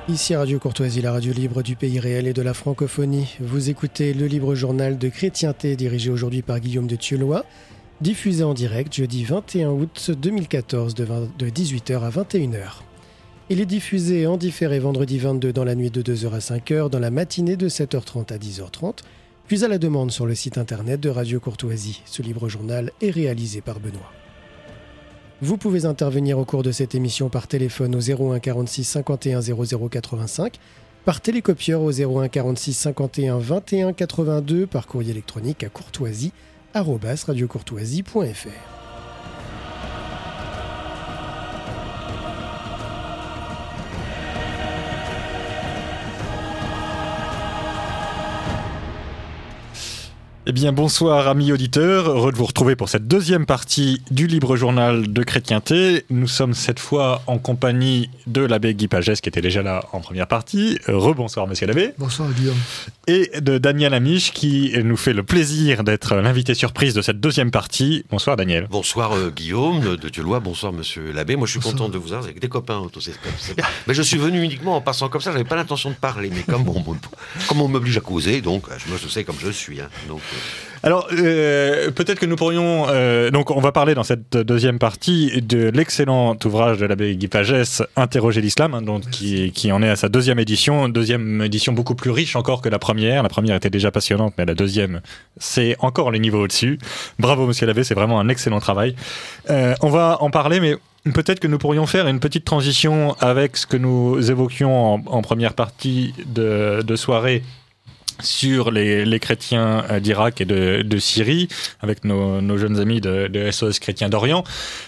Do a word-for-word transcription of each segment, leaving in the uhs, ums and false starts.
Ici Radio Courtoisie, la radio libre du pays réel et de la francophonie. Vous écoutez le libre journal de chrétienté dirigé aujourd'hui par Guillaume de Thieulois, diffusé en direct jeudi vingt et un août deux mille quatorze de, vingt, de dix-huit heures à vingt et une heures. Il est diffusé en différé vendredi vingt-deux dans la nuit de deux heures à cinq heures, dans la matinée de sept heures trente à dix heures trente, puis à la demande sur le site internet de Radio Courtoisie. Ce libre journal est réalisé par Benoît. Vous pouvez intervenir au cours de cette émission par téléphone au zéro un quarante-six cinquante et un zéro zéro quatre-vingt-cinq, par télécopieur au zéro un quarante-six cinquante et un vingt et un quatre-vingt-deux, par courrier électronique à courtoisie arobase radiocourtoisie point f r. Eh bien, bonsoir amis auditeurs, heureux de vous retrouver pour cette deuxième partie du Libre Journal de Chrétienté. Nous sommes cette fois en compagnie de l'abbé Guy Pagès qui était déjà là en première partie. Rebonsoir monsieur l'abbé. Bonsoir Guillaume. Et de Daniel Amiche qui nous fait le plaisir d'être l'invité surprise de cette deuxième partie. Bonsoir Daniel. Bonsoir euh, Guillaume de Thieulois, bonsoir monsieur l'abbé. Moi je suis bonsoir. Content de vous avoir avec des copains autour, c'est, c'est bien. Mais je suis venu uniquement en passant comme ça, j'avais pas l'intention de parler, mais comme on, comme on m'oblige à causer, donc moi je sais comme je suis. Hein, donc, Alors, euh, peut-être que nous pourrions... Euh, donc, on va parler dans cette deuxième partie de l'excellent ouvrage de l'abbé Guy Pagès, Interroger l'islam, hein, donc, qui, qui en est à sa deuxième édition. Deuxième édition beaucoup plus riche encore que la première. La première était déjà passionnante, mais la deuxième, c'est encore le niveau au-dessus. Bravo, monsieur l'abbé, c'est vraiment un excellent travail. Euh, on va en parler, mais... Peut-être que nous pourrions faire une petite transition avec ce que nous évoquions en, en première partie de, de soirée sur les, les chrétiens d'Irak et de, de Syrie, avec nos, nos jeunes amis de, de S O S Chrétiens d'Orient.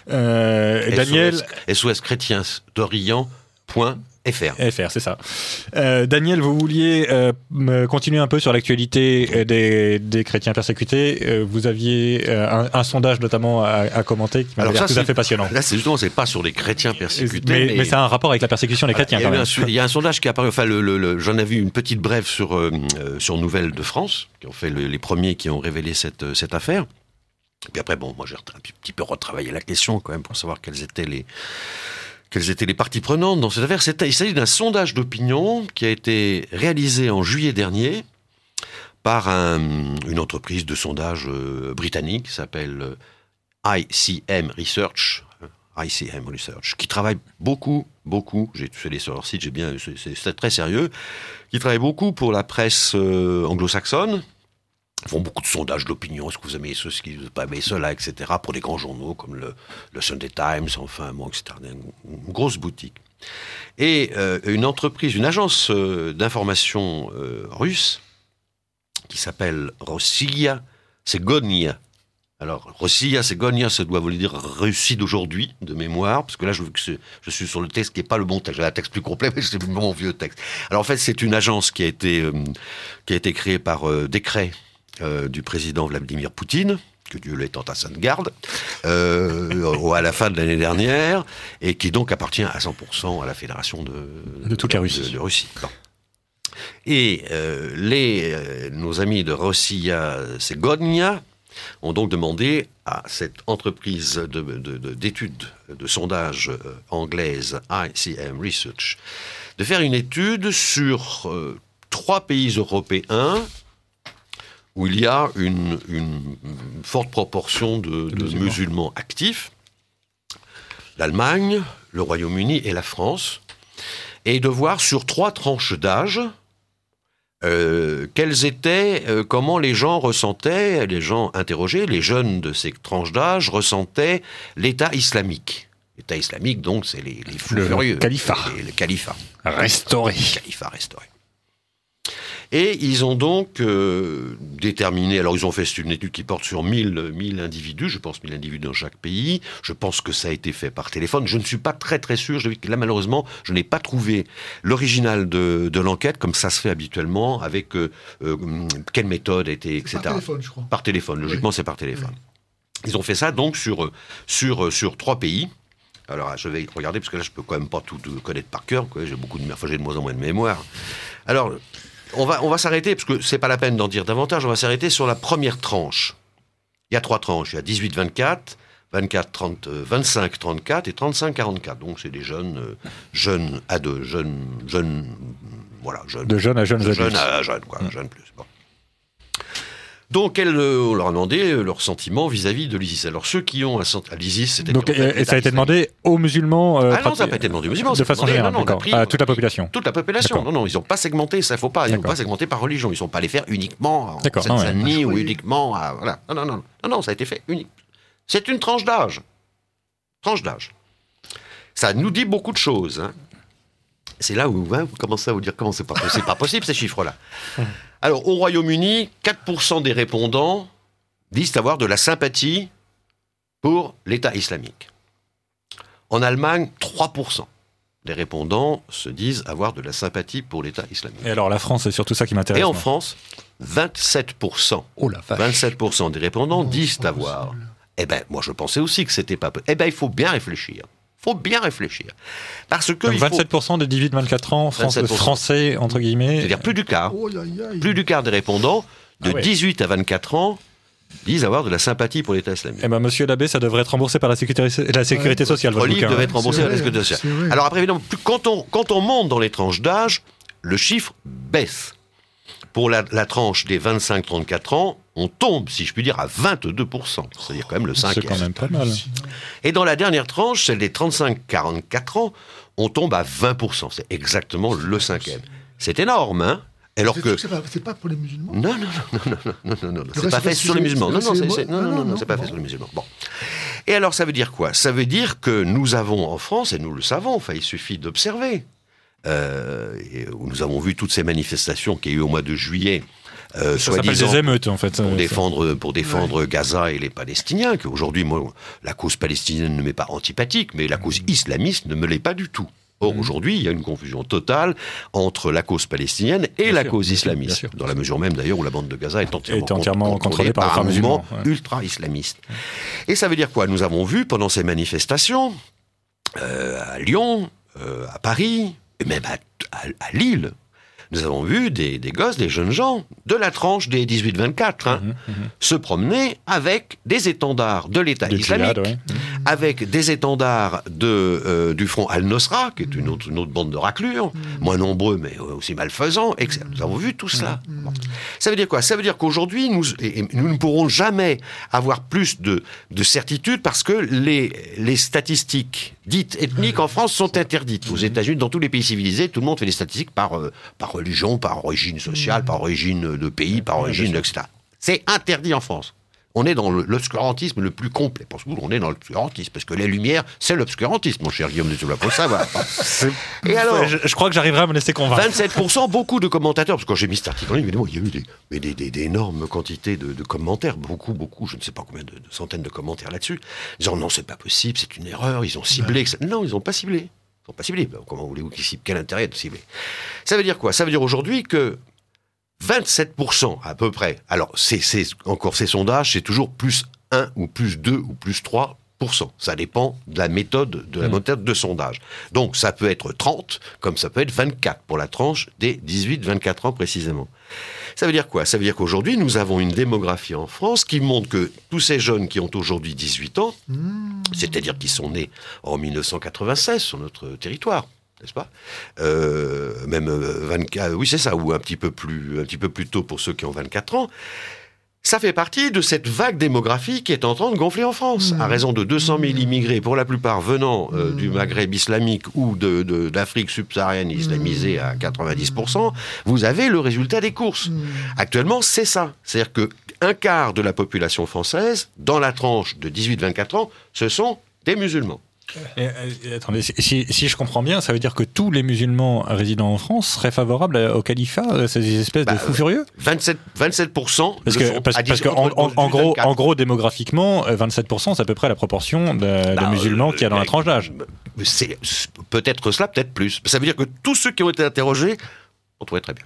Euh, Daniel... S O S Chrétiens d'Orient point F R. F R, c'est ça. Euh, Daniel, vous vouliez euh, continuer un peu sur l'actualité des, des chrétiens persécutés. Euh, vous aviez euh, un, un sondage notamment à, à commenter qui m'a l'air tout à fait passionnant. Là, c'est justement, c'est pas sur les chrétiens persécutés. Mais, mais... mais ça a un rapport avec la persécution des chrétiens, voilà, quand il, même. Il y a un sondage qui est apparu, enfin, le, le, le, j'en ai vu une petite brève sur, euh, sur Nouvelles de France, qui ont fait le, les premiers qui ont révélé cette, cette affaire. Et puis après, bon, moi j'ai un petit peu retravaillé la question quand même pour savoir quelles étaient les... Quelles étaient les parties prenantes dans cette affaire? C'était, il s'agit d'un sondage d'opinion qui a été réalisé en juillet dernier par un, une entreprise de sondage euh, britannique qui s'appelle euh, I C M Research, I C M Research, qui travaille beaucoup, beaucoup, j'ai suis allé sur leur site, j'ai bien, c'est, c'est, c'est très sérieux, qui travaille beaucoup pour la presse euh, anglo-saxonne. Ils font beaucoup de sondages d'opinion, est-ce que vous aimez ceci, est-ce que vous n'avez pas aimé cela, et cetera, pour des grands journaux comme le, le Sunday Times, enfin, bon, et cetera. Une, une grosse boutique. Et euh, une entreprise, une agence euh, d'information euh, russe, qui s'appelle Rossiya Segonia. Alors, Rossiya Segonia, ça doit vouloir dire Russie d'aujourd'hui, de mémoire, parce que là, je, je suis sur le texte qui n'est pas le bon texte. J'ai un texte plus complet, mais c'est mon vieux texte. Alors, en fait, c'est une agence qui a été, euh, qui a été créée par euh, décret Euh, du président Vladimir Poutine, que Dieu l'ait en ta sainte garde, euh, à la fin de l'année dernière, et qui donc appartient à cent pour cent à la fédération de, de toute la Russie. De, de Russie. Bon. Et euh, les, euh, nos amis de Rossiya Segonia ont donc demandé à cette entreprise de, de, de, d'études, de sondage euh, anglaise I C M Research, de faire une étude sur euh, trois pays européens où il y a une, une forte proportion de, de musulmans. musulmans actifs, l'Allemagne, le Royaume-Uni et la France, et de voir sur trois tranches d'âge euh, quelles étaient, euh, comment les gens ressentaient, les gens interrogés, les jeunes de ces tranches d'âge ressentaient l'État islamique. L'État islamique, donc, c'est les, les fous le furieux. Califat. Les, les, le califat. Restauré. Le califat restauré. Et ils ont donc euh, déterminé, alors ils ont fait une étude qui porte sur mille, mille individus, je pense mille individus dans chaque pays, je pense que ça a été fait par téléphone, je ne suis pas très très sûr, là malheureusement je n'ai pas trouvé l'original de, de l'enquête comme ça se fait habituellement, avec euh, euh, quelle méthode a été, et cetera. Par téléphone je crois. Par téléphone, logiquement oui. C'est par téléphone. Oui. Ils ont fait ça donc sur, sur, sur trois pays. Alors je vais regarder parce que là je peux quand même pas tout connaître par cœur, quoi. J'ai beaucoup de, enfin, j'ai de moins en moins de mémoire. Alors... On va, on va s'arrêter, parce que c'est pas la peine d'en dire davantage, on va s'arrêter sur la première tranche. Il y a trois tranches, il y a dix-huit vingt-quatre, vingt-quatre, trente, vingt-cinq, trente-quatre et trente-cinq, quarante-quatre. Donc c'est des jeunes, euh, jeunes à deux, jeunes, jeunes, voilà, jeunes. De jeunes à jeunes de adultes. Jeunes à jeunes, quoi, Mmh. jeunes plus. Bon. Donc elle, euh, on leur a demandé euh, leur sentiment vis-à-vis de l'ISIS. Alors ceux qui ont un sentiment, l'ISIS, c'est-à-dire Donc, en fait, et, et l'État ça a été islamique. demandé aux musulmans euh, Ah non, ça n'a pas été demandé aux musulmans. de ça a façon été demandé- générale, non, non, on a d'accord. pris- À toute la population. Toute la population. D'accord. Non, non, ils n'ont pas segmenté, ça, il ne faut pas. Ils n'ont D'accord. pas segmenté par religion. Ils ne sont pas allés faire uniquement en D'accord, non, ouais. Seine-Saint-Denis Ah, ou oui. uniquement à. Voilà. Non, non, non, non, non, ça a été fait unique. C'est une tranche d'âge. Tranche d'âge. Ça nous dit beaucoup de choses. Hein. C'est là où hein, vous commencez à vous dire comment c'est pas, c'est pas possible ces chiffres-là. Alors, au Royaume-Uni, quatre pour cent des répondants disent avoir de la sympathie pour l'État islamique. En Allemagne, trois pour cent des répondants se disent avoir de la sympathie pour l'État islamique. Et alors la France, c'est surtout ça qui m'intéresse. Et en moi. France, vingt-sept pour cent, Oh la vache. vingt-sept pour cent des répondants Non, disent c'est pas avoir. possible. Eh ben, moi je pensais aussi que c'était pas. Eh ben, il faut bien réfléchir. Il faut bien réfléchir. Parce que Donc il faut- vingt-sept pour cent des dix-huit vingt-quatre ans, France- vingt-sept pour cent. français, entre guillemets. c'est-à-dire plus du quart, Oh, aïe, aïe. plus du quart des répondants de Ah ouais. dix-huit à vingt-quatre ans disent avoir de la sympathie pour l'État islamique. Eh ben, monsieur l'abbé, ça devrait être remboursé par la sécurité, la sécurité Ouais, sociale, Votre votre livre bouquin. devait hein. être remboursé C'est à la vrai, sécurité sociale. c'est vrai. Alors après, évidemment, plus, quand, on, quand on monte dans les tranches d'âge, le chiffre baisse. Pour la, la tranche des vingt-cinq trente-quatre ans, on tombe, si je puis dire, à vingt-deux pour cent. C'est-à-dire quand même le C'est cinquième. quand même pas mal. Et dans la dernière tranche, celle des trente-cinq quarante-quatre ans, on tombe à vingt pour cent. C'est exactement le cinquième. C'est énorme, hein? Alors C'est- que... C'est pas, c'est pas pour les musulmans. Non, non, non, non, non, non, non, non, non, Le c'est reste, pas c'est fait pas sur les c'est- musulmans. Non, c'est- non, c'est, c'est- c'est- non, non, non, non, c'est pas fait bon. sur les musulmans. Bon. Et alors, ça veut dire quoi? Ça veut dire que nous avons en France, et nous le savons, enfin, il suffit d'observer, euh, et où nous avons vu toutes ces manifestations qu'il y a eu au mois de juillet, euh, Ça s'appelle soi-disant des émeutes, en fait. pour Euh, défendre, pour défendre Gaza et les Palestiniens, qu'aujourd'hui, moi, la cause palestinienne ne m'est pas antipathique, mais la cause islamiste ne me l'est pas du tout. Or, Mhm. aujourd'hui, il y a une confusion totale entre la cause palestinienne et Bien la sûr, cause bien sûr, bien islamiste, sûr. dans la mesure même d'ailleurs où la bande de Gaza est entièrement, Est entièrement con- contrôlée par les un frères mouvement musulmans, ouais. ultra-islamiste. Et ça veut dire quoi? Nous avons vu pendant ces manifestations, euh, à Lyon, euh, à Paris, et même à, à- à Lille, nous avons vu des, des gosses, des jeunes gens, de la tranche des dix-huit vingt-quatre, hein, Mhm, mhm. se promener avec des étendards de l'État Du islamique, djihad, ouais. avec des étendards de, euh, du front Al-Nosra, qui est une autre, une autre bande de raclures, moins nombreux mais aussi malfaisants, et cetera. Nous avons vu tout cela. Bon. Ça veut dire quoi? Ça veut dire qu'aujourd'hui, nous, et- et nous ne pourrons jamais avoir plus de, de certitude parce que les, les statistiques dites ethniques en France sont interdites. Aux États-Unis, dans tous les pays civilisés, tout le monde fait des statistiques par, euh, par religion, par origine sociale, par origine de pays, par origine, et cetera. C'est interdit en France. On est dans le- l'obscurantisme le plus complet. Pour nous, on est dans l'obscurantisme. Parce que les Lumières, c'est l'obscurantisme, mon cher Guillaume de Tula, faut le savoir. Et alors, je, je crois que j'arriverai à me laisser convaincre. vingt-sept pour cent, beaucoup de commentateurs, parce que quand j'ai mis cet article en ligne, évidemment, il y a eu des, mais des, des- des énormes quantités de, de commentaires, beaucoup, beaucoup, je ne sais pas combien de, de centaines de commentaires là-dessus, disant non, c'est pas possible, c'est une erreur, ils ont ciblé. que ça- Non, ils n'ont pas ciblé. Ils n'ont pas ciblé. Ben, comment voulez-vous qu'ils ciblent? Quel intérêt de cibler? Ça veut dire quoi? Ça veut dire aujourd'hui que vingt-sept pour cent à peu près, alors c'est, c'est encore ces sondages, c'est toujours plus un ou plus deux ou plus trois pour cent. Ça dépend de la méthode de la Mmh. méthode de sondage. Donc ça peut être trente, comme ça peut être vingt-quatre pour la tranche des dix-huit vingt-quatre ans précisément. Ça veut dire quoi? Ça veut dire qu'aujourd'hui, nous avons une démographie en France qui montre que tous ces jeunes qui ont aujourd'hui dix-huit ans, Mmh. c'est-à-dire qui sont nés en mille neuf cent quatre-vingt-seize sur notre territoire, n'est-ce pas? euh, Même euh, vingt-quatre, oui c'est ça, ou un petit peu plus, un petit peu plus tôt pour ceux qui ont vingt-quatre ans. Ça fait partie de cette vague démographique qui est en train de gonfler en France, Mmh. à raison de deux cent mille immigrés, pour la plupart venant euh, Mmh. du Maghreb islamique ou de, de- d'Afrique subsaharienne islamisée à quatre-vingt-dix pour cent. Vous avez le résultat des courses. Mmh. Actuellement, c'est ça. C'est-à-dire que un quart de la population française, dans la tranche de dix-huit vingt-quatre ans, ce sont des musulmans. Et, et, attendez, si, si- si je comprends bien, ça veut dire que tous les musulmans résidant en France seraient favorables au califat, euh, ces espèces Bah, de fous furieux? vingt-sept, vingt-sept pour cent Parce le que, sont parce, à parce dix- que en, entre- en- entre en gros, vingt-quatre. en gros, démographiquement, euh, vingt-sept pour cent, c'est à peu près la proportion de, de Bah, musulmans euh, qu'il y a dans la tranche d'âge. C'est c'est peut-être cela, peut-être plus. Ça veut dire que tous ceux qui ont été interrogés ont trouvé très bien.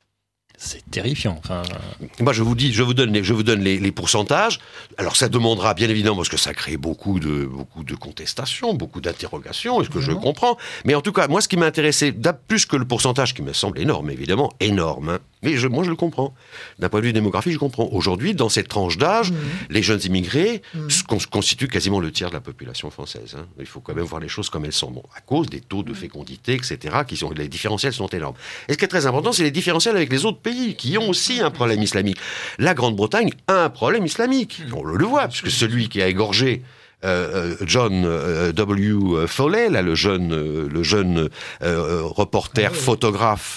C'est terrifiant. Enfin, Moi, je vous dis, je vous donne les, je vous donne les, les pourcentages. Alors, ça demandera, bien évidemment, parce que ça crée beaucoup de, beaucoup de contestations, beaucoup d'interrogations, est-ce que je Vraiment. comprends? Mais en tout cas, moi, ce qui m'a intéressé, plus que le pourcentage, qui me semble énorme, évidemment, énorme, hein, Mais je, moi, je le comprends. D'un point de vue démographique, je comprends. Aujourd'hui, dans cette tranche d'âge, mmh. les jeunes immigrés mmh. constituent quasiment le tiers de la population française. Hein. Il faut quand même voir les choses comme elles sont. Bon, à cause des taux de fécondité, et cetera, qui sont, les différentiels sont énormes. Et ce qui est très important, c'est les différentiels avec les autres pays, qui ont aussi un problème islamique. La Grande-Bretagne a un problème islamique. On le voit, puisque celui qui a égorgé Euh, John euh, W. Foley, là, le jeune, euh, le jeune euh, reporter, photographe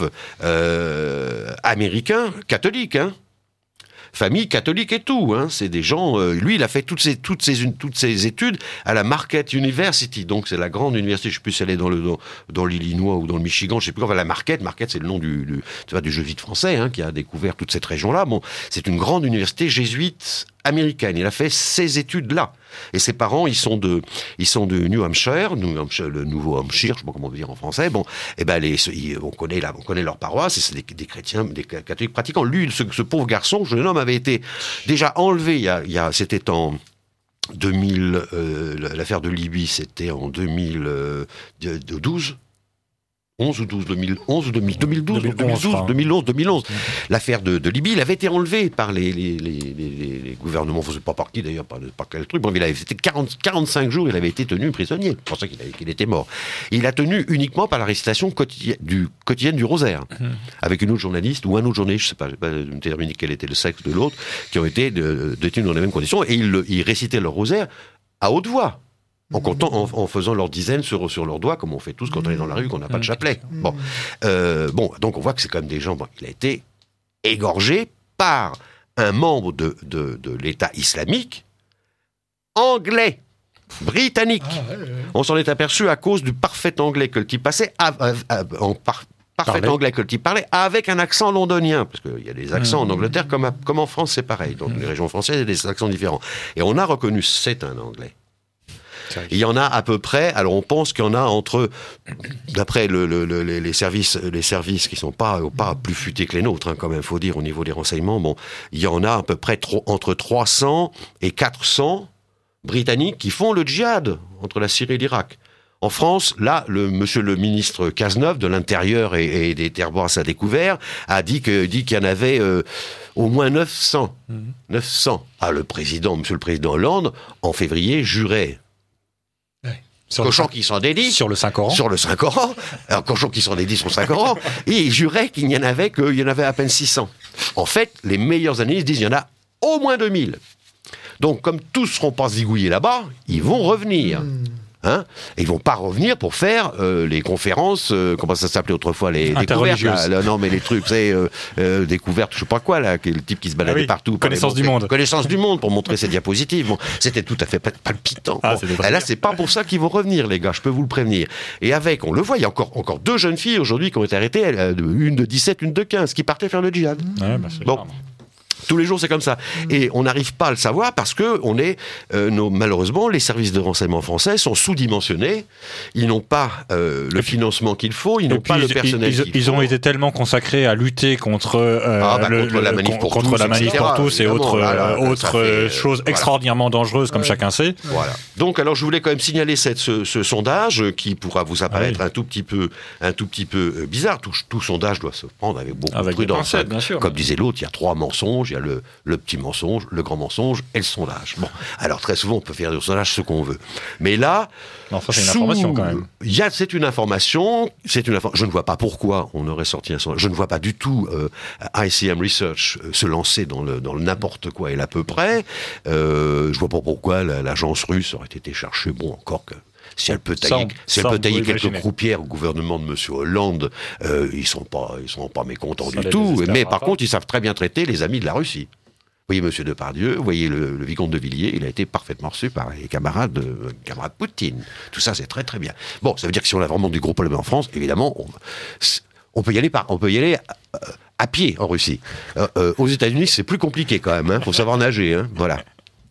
euh, américain, catholique, hein, famille catholique et tout, hein, c'est des gens. Euh, lui, il a fait toutes ses toutes ses toutes ses études à la Marquette University, donc c'est la grande université. Je sais plus si elle est dans le dans, dans l'Illinois ou dans le Michigan, je sais plus. Enfin, la Marquette, Marquette, c'est le nom du, du tu vois, du jésuite français, hein, qui a découvert toute cette région-là. Bon, c'est une grande université jésuite américaine. Il a fait ses études là. Et ses parents, ils sont de, ils sont de New Hampshire, New Hampshire, le Nouveau Hampshire, je sais pas comment on veut dire en français. Bon, et ben les, on connaît là, on connaît leur paroisse. Et c'est des, des chrétiens, des catholiques pratiquants. Lui, ce, ce pauvre garçon, ce jeune homme, avait été déjà enlevé. Il y a, il y a c'était en deux mille, euh, l'affaire de Libye, c'était en deux mille douze. onze ou douze, deux mille onze ou deux mille douze, deux mille douze, deux mille onze, deux mille onze. L'affaire de, de Libye, il avait été enlevé par les, les, les, les, les gouvernements, je ne sais pas par qui d'ailleurs, par, par quel truc. Bon, il avait été quarante, quarante-cinq jours, il avait été tenu prisonnier. C'est pour ça qu'il, avait, qu'il était mort. Il a tenu uniquement par la récitation quotidienne du, quotidienne du rosaire, mmh. avec une autre journaliste ou un autre journaliste, je ne sais pas, je sais pas déterminer quel était le sexe de l'autre, qui ont été détenus dans les mêmes conditions, et ils, ils récitaient leur rosaire à haute voix. En, comptant, en, en faisant leur dizaine sur, sur leurs doigts, comme on fait tous quand on est dans la rue, qu'on n'a pas de chapelet. Bon, euh, bon, donc on voit que c'est quand même des gens... Bon, il a été égorgé par un membre de, de, de l'État islamique anglais, britannique. Ah, ouais, ouais. On s'en est aperçu à cause du parfait anglais que le type passait, à, à, à, en par, parfait Parler. anglais que le type parlait, avec un accent londonien, parce qu'il y a des accents mmh. en Angleterre comme, à, comme en France, c'est pareil. Donc mmh. les régions françaises, il y a des accents différents. Et on a reconnu, c'est un anglais. Il y en a à peu près, alors on pense qu'il y en a entre, d'après le, le, le, les services les services qui sont pas, pas plus futés que les nôtres, hein, quand même, faut dire, au niveau des renseignements, bon, il y en a à peu près trop, entre trois cents et quatre cents Britanniques qui font le djihad entre la Syrie et l'Irak. En France, là, le monsieur le ministre Cazeneuve de l'Intérieur et, et des Terroirs à découvert a dit que dit qu'il y en avait euh, au moins neuf cents. Mmh. neuf cents. Ah, le président, monsieur le président Hollande, en février, jurait. Sur cochon le, qui s'en dédie. Sur le Saint-Coran. Sur le Saint-Coran. Alors, cochon qui s'en dédie sur le Saint-Coran. Et il jurait qu'il n'y en avait qu'il y en avait à peine six cents. En fait, les meilleurs analystes disent qu'il y en a au moins deux mille. Donc, comme tous ne seront pas zigouillés là-bas, ils vont revenir. Mmh. Hein, et ils vont pas revenir pour faire euh, les conférences, euh, comment ça s'appelait autrefois, les découvertes, là, là, non mais les trucs, c'est euh, euh, découvertes, je sais pas quoi là, le type qui se baladait ah oui, partout, connaissance du monde, connaissance du monde pour montrer ses diapositives. Bon, c'était tout à fait palpitant. Ah, bon. Et là, c'est pas pour ça qu'ils vont revenir, les gars, je peux vous le prévenir. Et avec, on le voit, il y a encore encore deux jeunes filles aujourd'hui qui ont été arrêtées, une de dix-sept, une de quinze, qui partaient faire le djihad. Ouais, bah, c'est bon. Tous les jours, c'est comme ça. Et on n'arrive pas à le savoir parce que on est, euh, nos, malheureusement, les services de renseignement français sont sous-dimensionnés. Ils n'ont pas euh, le financement qu'il faut, ils n'ont pas le personnel ils, qu'il ils faut. Ils ont été tellement consacrés à lutter contre, euh, ah, bah, le, contre la manif pour contre tous, la manif pour tous et autres, voilà, autres fait, choses voilà. extraordinairement dangereuses, comme ouais. chacun sait. Voilà. Donc, alors, je voulais quand même signaler cette, ce, ce sondage qui pourra vous apparaître ah, oui. un tout petit peu, un tout petit peu bizarre. Tout, tout sondage doit se prendre avec beaucoup avec de prudence. Pincettes, bien sûr. Comme disait l'autre, il y a trois mensonges. Il y a le, le petit mensonge, le grand mensonge et le sondage. Bon, alors très souvent on peut faire du sondage ce qu'on veut, mais là, non, ça, c'est une sous... information quand même. Il y a, c'est une information, c'est une info... Je ne vois pas pourquoi on aurait sorti un sondage. Je ne vois pas du tout euh, I C M Research euh, se lancer dans le dans le n'importe quoi et l'à peu près. Euh, je vois pas pourquoi la, l'agence russe aurait été cherchée. Bon, encore que. Si elle peut tailler, ça, si elle peut tailler quelques imaginer. croupières au gouvernement de M. Hollande, euh, ils sont pas, ils sont pas mécontents ça du tout. Mais par contre, ils savent très bien traiter les amis de la Russie. Vous voyez M. Depardieu, vous voyez le, le vicomte de Villiers, il a été parfaitement reçu par les camarades de, camarades Poutine. Tout ça, c'est très très bien. Bon, ça veut dire que si on a vraiment du gros problème en France, évidemment, on, on peut y aller par, on peut y aller à, à pied en Russie. Euh, euh, aux États-Unis, c'est plus compliqué quand même. Hein, faut savoir nager. Hein, voilà.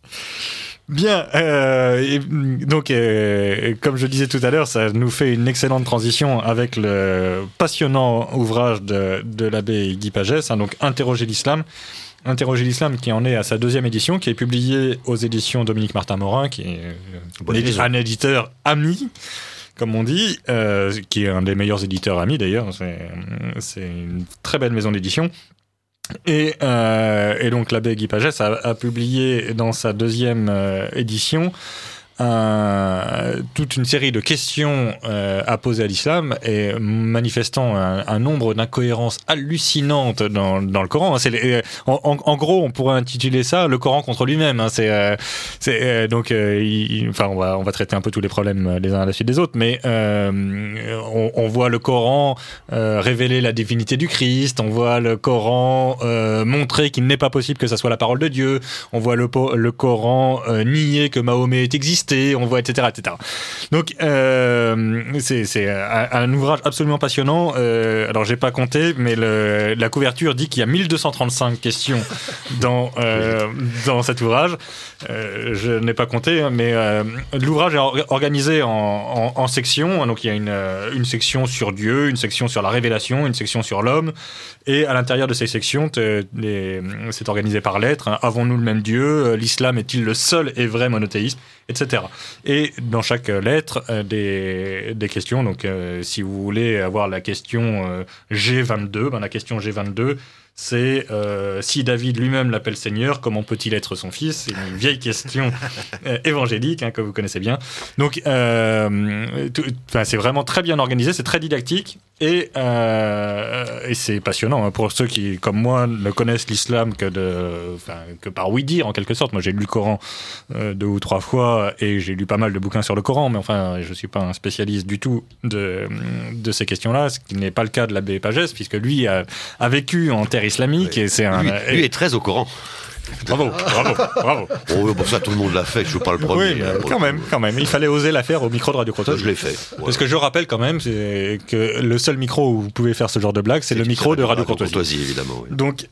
Bien, euh, et donc euh, comme je disais tout à l'heure, ça nous fait une excellente transition avec le passionnant ouvrage de, de l'abbé Guy Pagès, hein, donc Interroger l'islam. Interroger l'islam qui en est à sa deuxième édition, qui est publiée aux éditions Dominique Martin-Morin, qui est euh, un éditeur ami, comme on dit, euh, qui est un des meilleurs éditeurs amis d'ailleurs, c'est, c'est une très belle maison d'édition. Et, euh, et donc l'abbé Guy Pagès a, a publié dans sa deuxième euh, édition Un, toute une série de questions euh, à poser à l'islam et manifestant un, un nombre d'incohérences hallucinantes dans, dans le Coran. C'est les, en, en, en gros, on pourrait intituler ça le Coran contre lui-même. Hein. C'est, euh, c'est euh, donc, euh, il, enfin, on va on va traiter un peu tous les problèmes les uns à la suite des autres, mais euh, on, on voit le Coran euh, révéler la divinité du Christ. On voit le Coran euh, montrer qu'il n'est pas possible que ça soit la parole de Dieu. On voit le, le Coran euh, nier que Mahomet ait existé. On voit, et cetera, et cetera. Donc, euh, c'est, c'est un, un ouvrage absolument passionnant. Euh, alors, j'ai pas compté, mais le, la couverture dit qu'il y a mille deux cent trente-cinq questions dans euh, dans cet ouvrage. Euh, je n'ai pas compté, mais euh, l'ouvrage est or- organisé en, en, en sections. Donc, il y a une une section sur Dieu, une section sur la révélation, une section sur l'homme, et à l'intérieur de ces sections, les, c'est organisé par lettres. Hein. Avons-nous le même Dieu ? L'islam est-il le seul et vrai monothéisme ? Etc. Et dans chaque lettre, euh, des, des questions. Donc, euh, si vous voulez avoir la question euh, G vingt-deux, ben, la question G vingt-deux, c'est euh, si David lui-même l'appelle Seigneur, comment peut-il être son fils ? C'est une vieille question euh, évangélique hein, que vous connaissez bien. Donc, euh, tout, c'est vraiment très bien organisé, c'est très didactique et, euh, et c'est passionnant hein, pour ceux qui, comme moi, ne connaissent l'islam que, de, enfin, que par oui-dire en quelque sorte. Moi, j'ai lu le Coran euh, deux ou trois fois et j'ai lu pas mal de bouquins sur le Coran, mais enfin, je ne suis pas un spécialiste du tout de, de ces questions-là, ce qui n'est pas le cas de l'abbé Pagès, puisque lui a, a vécu en terre islamique oui. et c'est un lui, lui est très au Coran. Bravo, bravo, bravo. Oh, bon, ça, tout le monde l'a fait, je ne suis pas le premier. Oui, euh, quand même, quand même. Il fallait oser la faire au micro de Radio Courtoisie. Je l'ai fait. Ouais. Parce que je rappelle quand même c'est que le seul micro où vous pouvez faire ce genre de blague, c'est, c'est le micro de Radio, Radio Courtoisie. Courtoisie, évidemment. Oui. Donc,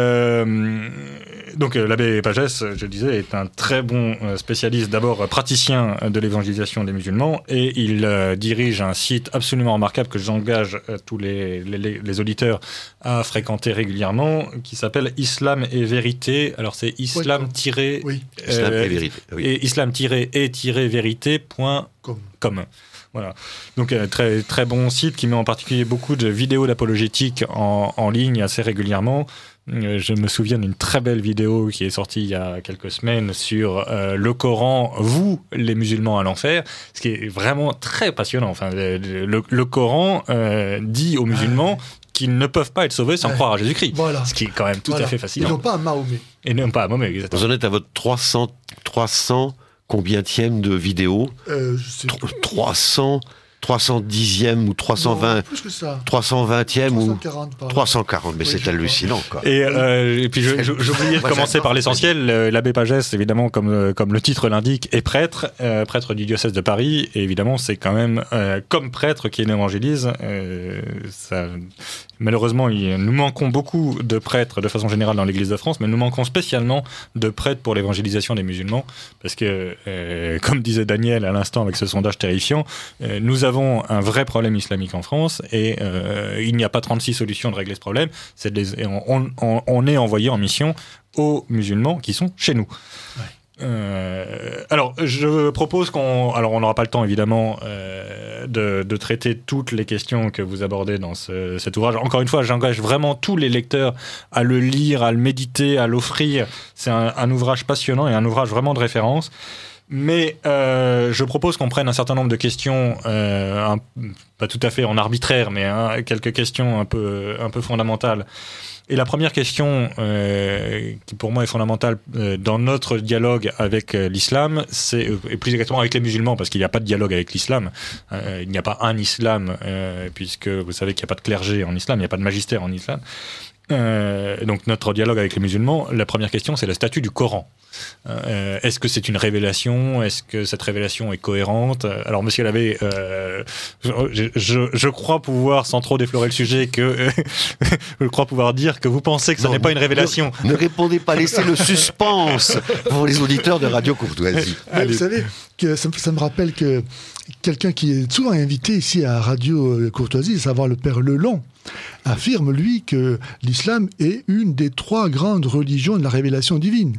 euh, donc l'abbé Pagès, je le disais, est un très bon spécialiste, d'abord praticien de l'évangélisation des musulmans, et il euh, dirige un site absolument remarquable que j'engage euh, tous les, les, les auditeurs à fréquenter régulièrement, qui s'appelle Islam et Vérité. Alors c'est islam tiré oui. euh, islam et vérité oui. et islam et vérité point com. Voilà. Donc euh, très très bon site qui met en particulier beaucoup de vidéos d'apologétique en, en ligne assez régulièrement. Euh, je me souviens d'une très belle vidéo qui est sortie il y a quelques semaines sur euh, le Coran, vous les musulmans à l'enfer, ce qui est vraiment très passionnant. Enfin, le, le, le Coran euh, dit aux musulmans qu'ils ne peuvent pas être sauvés sans ouais. croire à Jésus-Christ. Voilà. Ce qui est quand même tout voilà. à fait fascinant. Et non pas à Mahomet. Et non pas à Mahomet, exactement. Vous en êtes à votre trois cents, trois cents combienième de vidéos euh, je sais Tr- trois cents trois cent dixième ou trois cent vingt non, plus que ça. trois cent vingtième trois cent quarante, ou trois cent quarante, mais oui, c'est hallucinant quoi. Et, euh, et puis je, je, j'oubliais de commencer par l'essentiel. L'abbé Pagès, évidemment, comme, comme le titre l'indique, est prêtre, euh, prêtre du diocèse de Paris, et évidemment c'est quand même euh, comme prêtre qu'il évangélise. Euh, ça, malheureusement, il, nous manquons beaucoup de prêtres de façon générale dans l'Église de France, mais nous manquons spécialement de prêtres pour l'évangélisation des musulmans, parce que, euh, comme disait Daniel à l'instant avec ce sondage terrifiant, euh, nous avons un vrai problème islamique en France et euh, il n'y a pas trente-six solutions de régler ce problème. C'est de les, on, on, on est envoyé en mission aux musulmans qui sont chez nous. Ouais. Euh, alors, je propose qu'on... Alors, on n'aura pas le temps, évidemment, euh, de, de traiter toutes les questions que vous abordez dans ce, cet ouvrage. Encore une fois, j'engage vraiment tous les lecteurs à le lire, à le méditer, à l'offrir. C'est un, un ouvrage passionnant et un ouvrage vraiment de référence. Mais euh, je propose qu'on prenne un certain nombre de questions, euh, un, pas tout à fait en arbitraire, mais hein, quelques questions un peu, un peu fondamentales. Et la première question, euh, qui pour moi est fondamentale euh, dans notre dialogue avec euh, l'islam, c'est, euh, et plus exactement avec les musulmans, parce qu'il n'y a pas de dialogue avec l'islam. Euh, il n'y a pas un islam, euh, puisque vous savez qu'il n'y a pas de clergé en islam, il n'y a pas de magistère en islam. Euh, donc notre dialogue avec les musulmans, la première question, c'est le statut du Coran. Euh, est-ce que c'est une révélation ? Est-ce que cette révélation est cohérente ? Alors, monsieur l'abbé, euh, je, je, je crois pouvoir, sans trop déflorer le sujet, que euh, je crois pouvoir dire que vous pensez que ce non, n'est pas une révélation. Ne, ne répondez pas, laissez le suspense pour les auditeurs de Radio Courtoisie. Vous savez, que ça, ça me rappelle que quelqu'un qui est souvent invité ici à Radio Courtoisie, à savoir le père Lelon, affirme, lui, que l'islam est une des trois grandes religions de la révélation divine.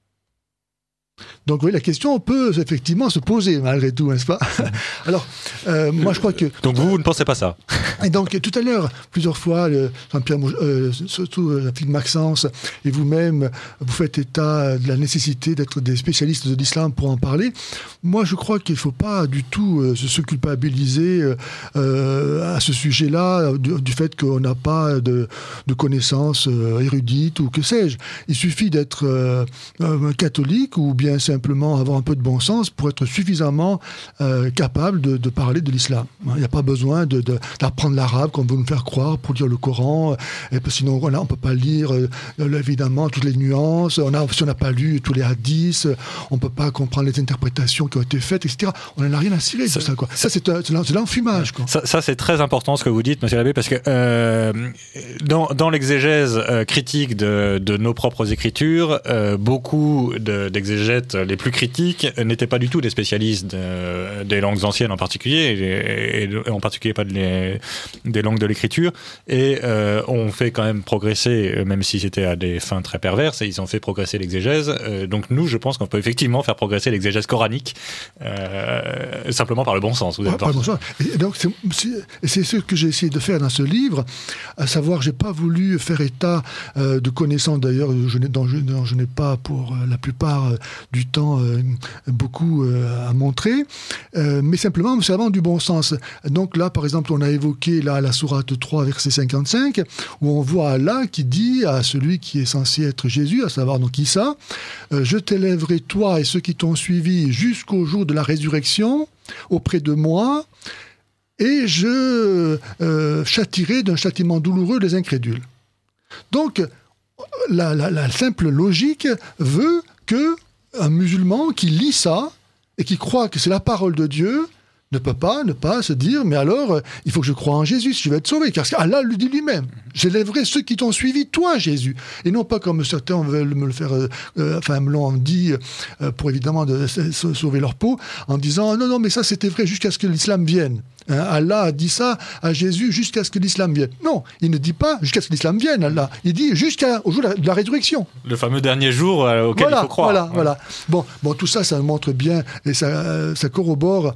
Donc oui, la question peut effectivement se poser malgré tout, n'est-ce pas ? Alors, euh, moi je crois que... Donc vous, vous ne pensez pas ça ? Et donc, tout à l'heure, plusieurs fois, le, Jean-Pierre, euh, surtout euh, Philippe Maxence et vous-même, vous faites état de la nécessité d'être des spécialistes de l'islam pour en parler. Moi, je crois qu'il ne faut pas du tout euh, se culpabiliser euh, à ce sujet-là, du, du fait qu'on n'a pas de, de connaissances euh, érudites ou que sais-je. Il suffit d'être euh, euh, catholique ou bien simplement avoir un peu de bon sens pour être suffisamment euh, capable de, de parler de l'islam. Il n'y a pas besoin de, de, d'apprendre l'arabe qu'on veut nous faire croire pour lire le Coran, et sinon on ne peut pas lire euh, évidemment toutes les nuances, on a, si on n'a pas lu tous les hadiths, on ne peut pas comprendre les interprétations qui ont été faites, et cetera. On n'en a rien à cirer de ça, quoi. Ça, c'est, un, c'est l'enfumage, quoi. Ça, ça, c'est très important ce que vous dites, monsieur l'abbé, parce que euh, dans, dans l'exégèse euh, critique de, de nos propres écritures, euh, beaucoup de, d'exégètes les plus critiques n'étaient pas du tout des spécialistes de, des langues anciennes en particulier, et, et, et en particulier pas de les, des langues de l'écriture, et euh, ont fait quand même progresser, même si c'était à des fins très perverses, et ils ont fait progresser l'exégèse. Euh, donc nous, je pense qu'on peut effectivement faire progresser l'exégèse coranique, euh, simplement par le bon sens. Vous ouais, par le bon sens. Et donc c'est, c'est, c'est ce que j'ai essayé de faire dans ce livre, à savoir, j'ai pas voulu faire état euh, de connaissances d'ailleurs je n'ai, dont, je, dont je n'ai pas pour euh, la plupart euh, du temps euh, beaucoup euh, à montrer, euh, mais simplement me servant du bon sens. Donc là, par exemple, on a évoqué là la sourate trois, verset cinquante-cinq, où on voit Allah qui dit à celui qui est censé être Jésus, à savoir donc Issa, euh, « Je t'élèverai toi et ceux qui t'ont suivi jusqu'au jour de la résurrection auprès de moi, et je euh, châtirai d'un châtiment douloureux les incrédules. » Donc, la, la, la simple logique veut qu'un musulman qui lit ça et qui croit que c'est la parole de Dieu ne peut pas ne pas se dire, mais alors, euh, il faut que je croie en Jésus si je vais être sauvé. Car Allah le dit lui-même. J'élèverai ceux qui t'ont suivi, toi, Jésus. Et non pas comme certains veulent me le faire, euh, euh, enfin, me l'ont dit euh, pour évidemment de, de, de sauver leur peau, en disant, non, non, mais ça c'était vrai jusqu'à ce que l'islam vienne. Hein, Allah a dit ça à Jésus jusqu'à ce que l'islam vienne. Non, il ne dit pas jusqu'à ce que l'islam vienne, Allah. Il dit jusqu'au jour de la, de la résurrection. Le fameux dernier jour euh, auquel voilà, il faut croire. Voilà, ouais. voilà. Bon, bon, tout ça, ça montre bien et ça, euh, ça corrobore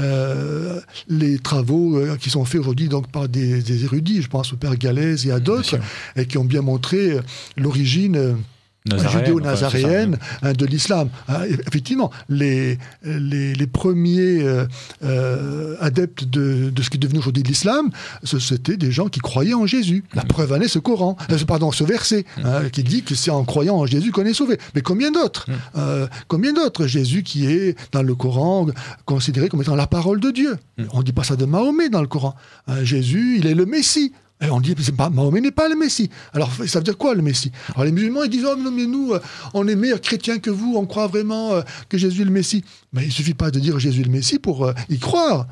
euh, les travaux euh, qui sont faits aujourd'hui donc par des, des érudits, je pense au père Galès et à d'autres, et qui ont bien montré euh, l'origine euh, judéo-nazaréenne enfin, hein, de l'islam. Hein, effectivement, les, les, les premiers euh, euh, adeptes de, de ce qui est devenu aujourd'hui l'islam, ce, c'était des gens qui croyaient en Jésus. La preuve en est ce Coran, euh, pardon, ce verset, mmh. hein, qui dit que c'est en croyant en Jésus qu'on est sauvé. Mais combien d'autres mmh. euh, Combien d'autres Jésus qui est, dans le Coran, considéré comme étant la parole de Dieu. Mmh. On ne dit pas ça de Mahomet dans le Coran. Hein, Jésus, il est le Messie. Et on dit, c'est pas, Mahomet n'est pas le Messie. Alors, ça veut dire quoi, le Messie ? Alors, les musulmans, ils disent, oh, mais nous, on est meilleurs chrétiens que vous, on croit vraiment que Jésus est le Messie. Mais il ne suffit pas de dire Jésus est le Messie pour euh, y croire.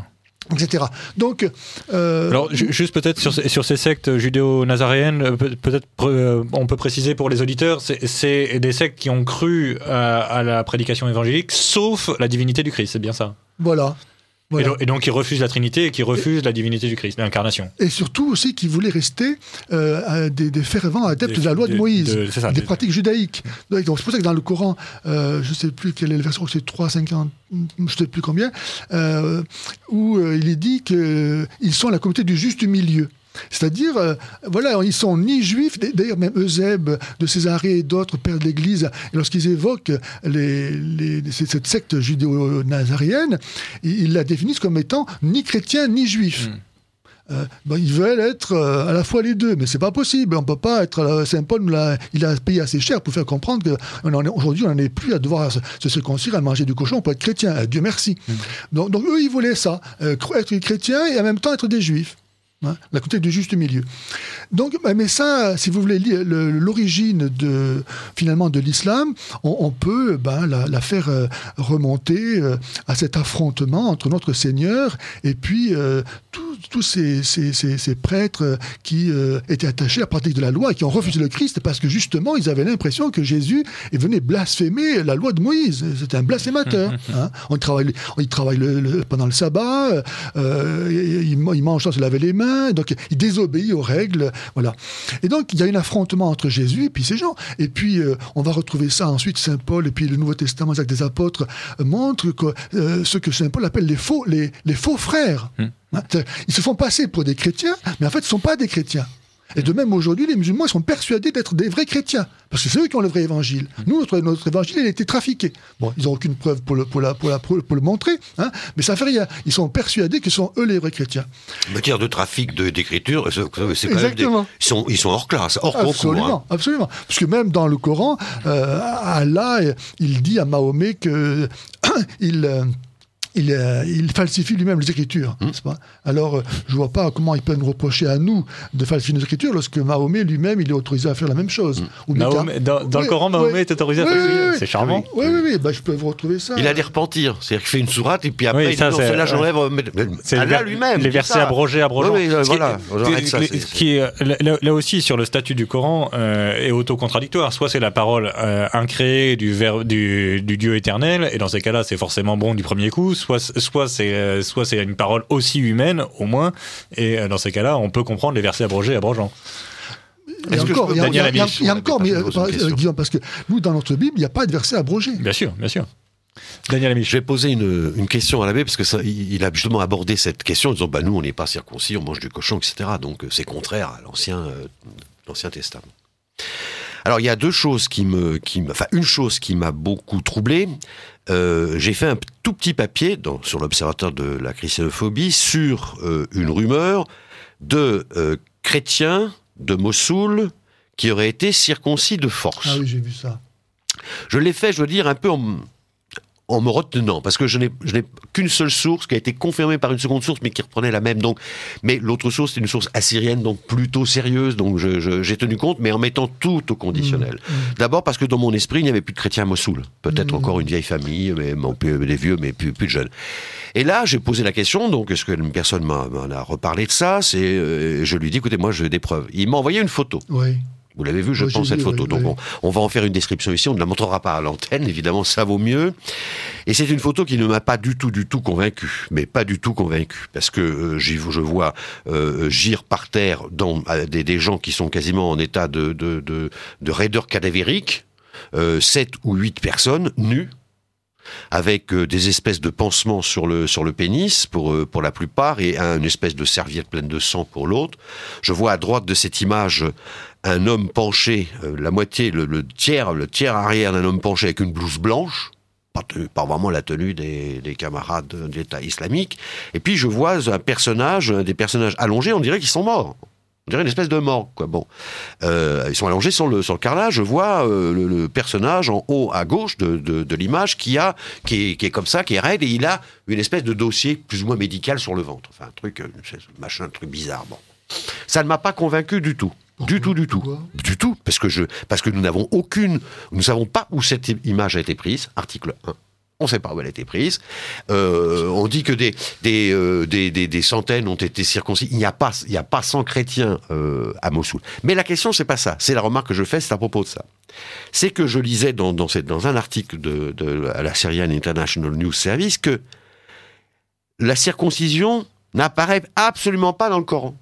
et cetera. Donc, euh, alors juste peut-être sur, sur ces sectes judéo-nazaréennes, peut-être euh, on peut préciser pour les auditeurs, c'est, c'est des sectes qui ont cru à, à la prédication évangélique, sauf la divinité du Christ, c'est bien ça ? Voilà. Voilà. Et, donc, et donc, ils refusent la Trinité et qui refusent et, la divinité du Christ, l'incarnation. Et surtout aussi qu'ils voulaient rester euh, des, des fervents adeptes des, de la loi de, de Moïse, de, ça, des, des pratiques judaïques. Donc, c'est pour ça que dans le Coran, euh, je ne sais plus quelle est la version, c'est trois cinquante, je ne sais plus combien, euh, où euh, il est dit qu'ils sont la communauté du juste milieu. C'est-à-dire, euh, voilà, ils sont ni juifs, d'ailleurs même Eusèbe de Césarée et d'autres pères de l'Église, et lorsqu'ils évoquent les, les, cette secte judéo-nazaréenne, ils, ils la définissent comme étant ni chrétien ni juif. Mm. Euh, ben, ils veulent être euh, à la fois les deux, mais c'est pas possible. On peut pas être. Euh, Saint Paul, l'a, il a payé assez cher pour faire comprendre qu'aujourd'hui, on n'en est plus à devoir se, se circoncire, à manger du cochon pour être chrétien. Euh, Dieu merci. Mm. Donc, donc, eux, ils voulaient ça, euh, être chrétiens et en même temps être des juifs. Hein, la côté du juste milieu. Donc, mais ça, si vous voulez lire le, l'origine de finalement de l'islam, on, on peut ben, la, la faire euh, remonter euh, à cet affrontement entre notre Seigneur et puis euh, tous ces, ces, ces, ces prêtres qui euh, étaient attachés à la pratique de la loi et qui ont refusé le Christ parce que justement ils avaient l'impression que Jésus venait blasphémer la loi de Moïse. C'était un blasphémateur. Hein. On travaille, il travaille le, le, pendant le sabbat, euh, il, il mange sans se laver les mains. Donc, il désobéit aux règles, voilà. Et donc, il y a un affrontement entre Jésus et puis ces gens. Et puis, euh, on va retrouver ça ensuite, Saint Paul, et puis le Nouveau Testament, les Actes des Apôtres, euh, montrent que, euh, ce que Saint Paul appelle les faux, les, les faux frères. Mmh. Hein, ils se font passer pour des chrétiens, mais en fait, ce ne sont pas des chrétiens. Et de même, aujourd'hui, les musulmans ils sont persuadés d'être des vrais chrétiens. Parce que c'est eux qui ont le vrai évangile. Nous, notre, notre évangile, il a été trafiqué. Bon, ils n'ont aucune preuve pour le, pour la, pour la, pour le montrer, hein, mais ça ne fait rien. Ils sont persuadés que ce sont eux les vrais chrétiens. En matière de trafic de, d'écriture, c'est quand Exactement. même des, ils, sont, ils sont hors classe, hors absolument, concours. Hein. Absolument. Parce que même dans le Coran, euh, Allah, il dit à Mahomet que il... Euh, Il, euh, il falsifie lui-même les Écritures, mmh. n'est-ce pas ? Alors, euh, je ne vois pas comment il peut nous reprocher à nous de falsifier nos Écritures lorsque Mahomet lui-même, il est autorisé à faire la même chose. Mmh. Ou Mahomet, dans, dans oui, le Coran, Mahomet oui, est autorisé à faire oui, oui, C'est charmant. Oui, oui, oui, bah, je peux vous retrouver ça. Il a des repentirs, c'est-à-dire qu'il fait une sourate et puis après, oui, il ça, dit non, celle-là, j'enlève. C'est Allah lui-même. Les versets abrogés, abrogeants. Oui, oui, voilà. Ce qui est, là, là aussi, sur le statut du Coran, euh, est autocontradictoire. Soit c'est la parole euh, incréée du, ver, du, du Dieu éternel, et dans ces cas-là, c'est forcément bon du premier coup, soit, soit c'est C'est, soit c'est une parole aussi humaine, au moins, et dans ces cas-là, on peut comprendre les versets abrogés et abrogeants. Il y a encore, il y a, il y a, il y a, il y a encore mais, euh, Guillaume, parce que nous, dans notre Bible, il n'y a pas de verset abrogé. Bien sûr, bien sûr. Daniel Amiche. Je vais poser une, une question à l'abbé, parce que ça, il a justement abordé cette question en disant bah, nous, on n'est pas circoncis, on mange du cochon, et cetera. Donc, c'est contraire à l'Ancien, euh, l'Ancien Testament. Alors, il y a deux choses qui me... Qui, enfin, une chose qui m'a beaucoup troublé. Euh, j'ai fait un tout petit papier dans, sur l'Observateur de la christianophobie sur euh, une rumeur de euh, chrétiens de Mossoul qui auraient été circoncis de force. Ah oui, j'ai vu ça. Je l'ai fait, je veux dire, un peu en... en me retenant, parce que je n'ai, je n'ai qu'une seule source qui a été confirmée par une seconde source, mais qui reprenait la même. Donc, mais l'autre source, c'est une source assyrienne, donc plutôt sérieuse. Donc, je, je, j'ai tenu compte, mais en mettant tout au conditionnel. Mmh, mmh. D'abord, parce que dans mon esprit, il n'y avait plus de chrétiens à Mossoul. Peut-être mmh. encore une vieille famille, mais bon, des vieux, mais plus, plus de jeunes. Et là, j'ai posé la question. Donc, est-ce qu'une personne m'a, m'en a reparlé de ça ? C'est, euh, je lui dis, écoutez, moi, j'ai des preuves. Il m'a envoyé une photo. Oui. Vous l'avez vu, je oui, pense, cette vu, photo. Oui, Donc, oui. On, on va en faire une description ici. On ne la montrera pas à l'antenne, évidemment, ça vaut mieux. Et c'est une photo qui ne m'a pas du tout, du tout convaincu. Mais pas du tout convaincu. Parce que euh, je vois euh, gire par terre dans, euh, des, des gens qui sont quasiment en état de, de, de, de raideur cadavérique. Euh, sept ou huit personnes nues, avec euh, des espèces de pansements sur le, sur le pénis, pour, euh, pour la plupart, et une espèce de serviette pleine de sang pour l'autre. Je vois à droite de cette image un homme penché, euh, la moitié, le, le tiers, le tiers arrière d'un homme penché avec une blouse blanche, pas, tenue, pas vraiment la tenue des, des camarades de l'État islamique. Et puis je vois un personnage, un des personnages allongés, on dirait qu'ils sont morts. On dirait une espèce de morgue, quoi. Bon, euh, ils sont allongés sur le sur le carrelage. Je vois euh, le, le personnage en haut à gauche de, de, de l'image qui a qui est, qui est comme ça, qui est raide, et il a une espèce de dossier plus ou moins médical sur le ventre. Enfin, un truc, un machin, un truc bizarre. Bon, ça ne m'a pas convaincu du tout. Pourquoi ? Du tout, du tout, Pourquoi ? du tout, parce que je, parce que nous n'avons aucune, nous ne savons pas où cette image a été prise. Article un. On ne sait pas où elle a été prise. Euh, on dit que des, des, euh, des, des, des centaines ont été circoncis. Il n'y a pas, il n'y a pas cent chrétiens euh, à Mossoul. Mais la question, c'est pas ça. C'est la remarque que je fais, c'est à propos de ça. C'est que je lisais dans, dans, cette, dans un article de, de à la Syrian International News Service que la circoncision n'apparaît absolument pas dans le Coran.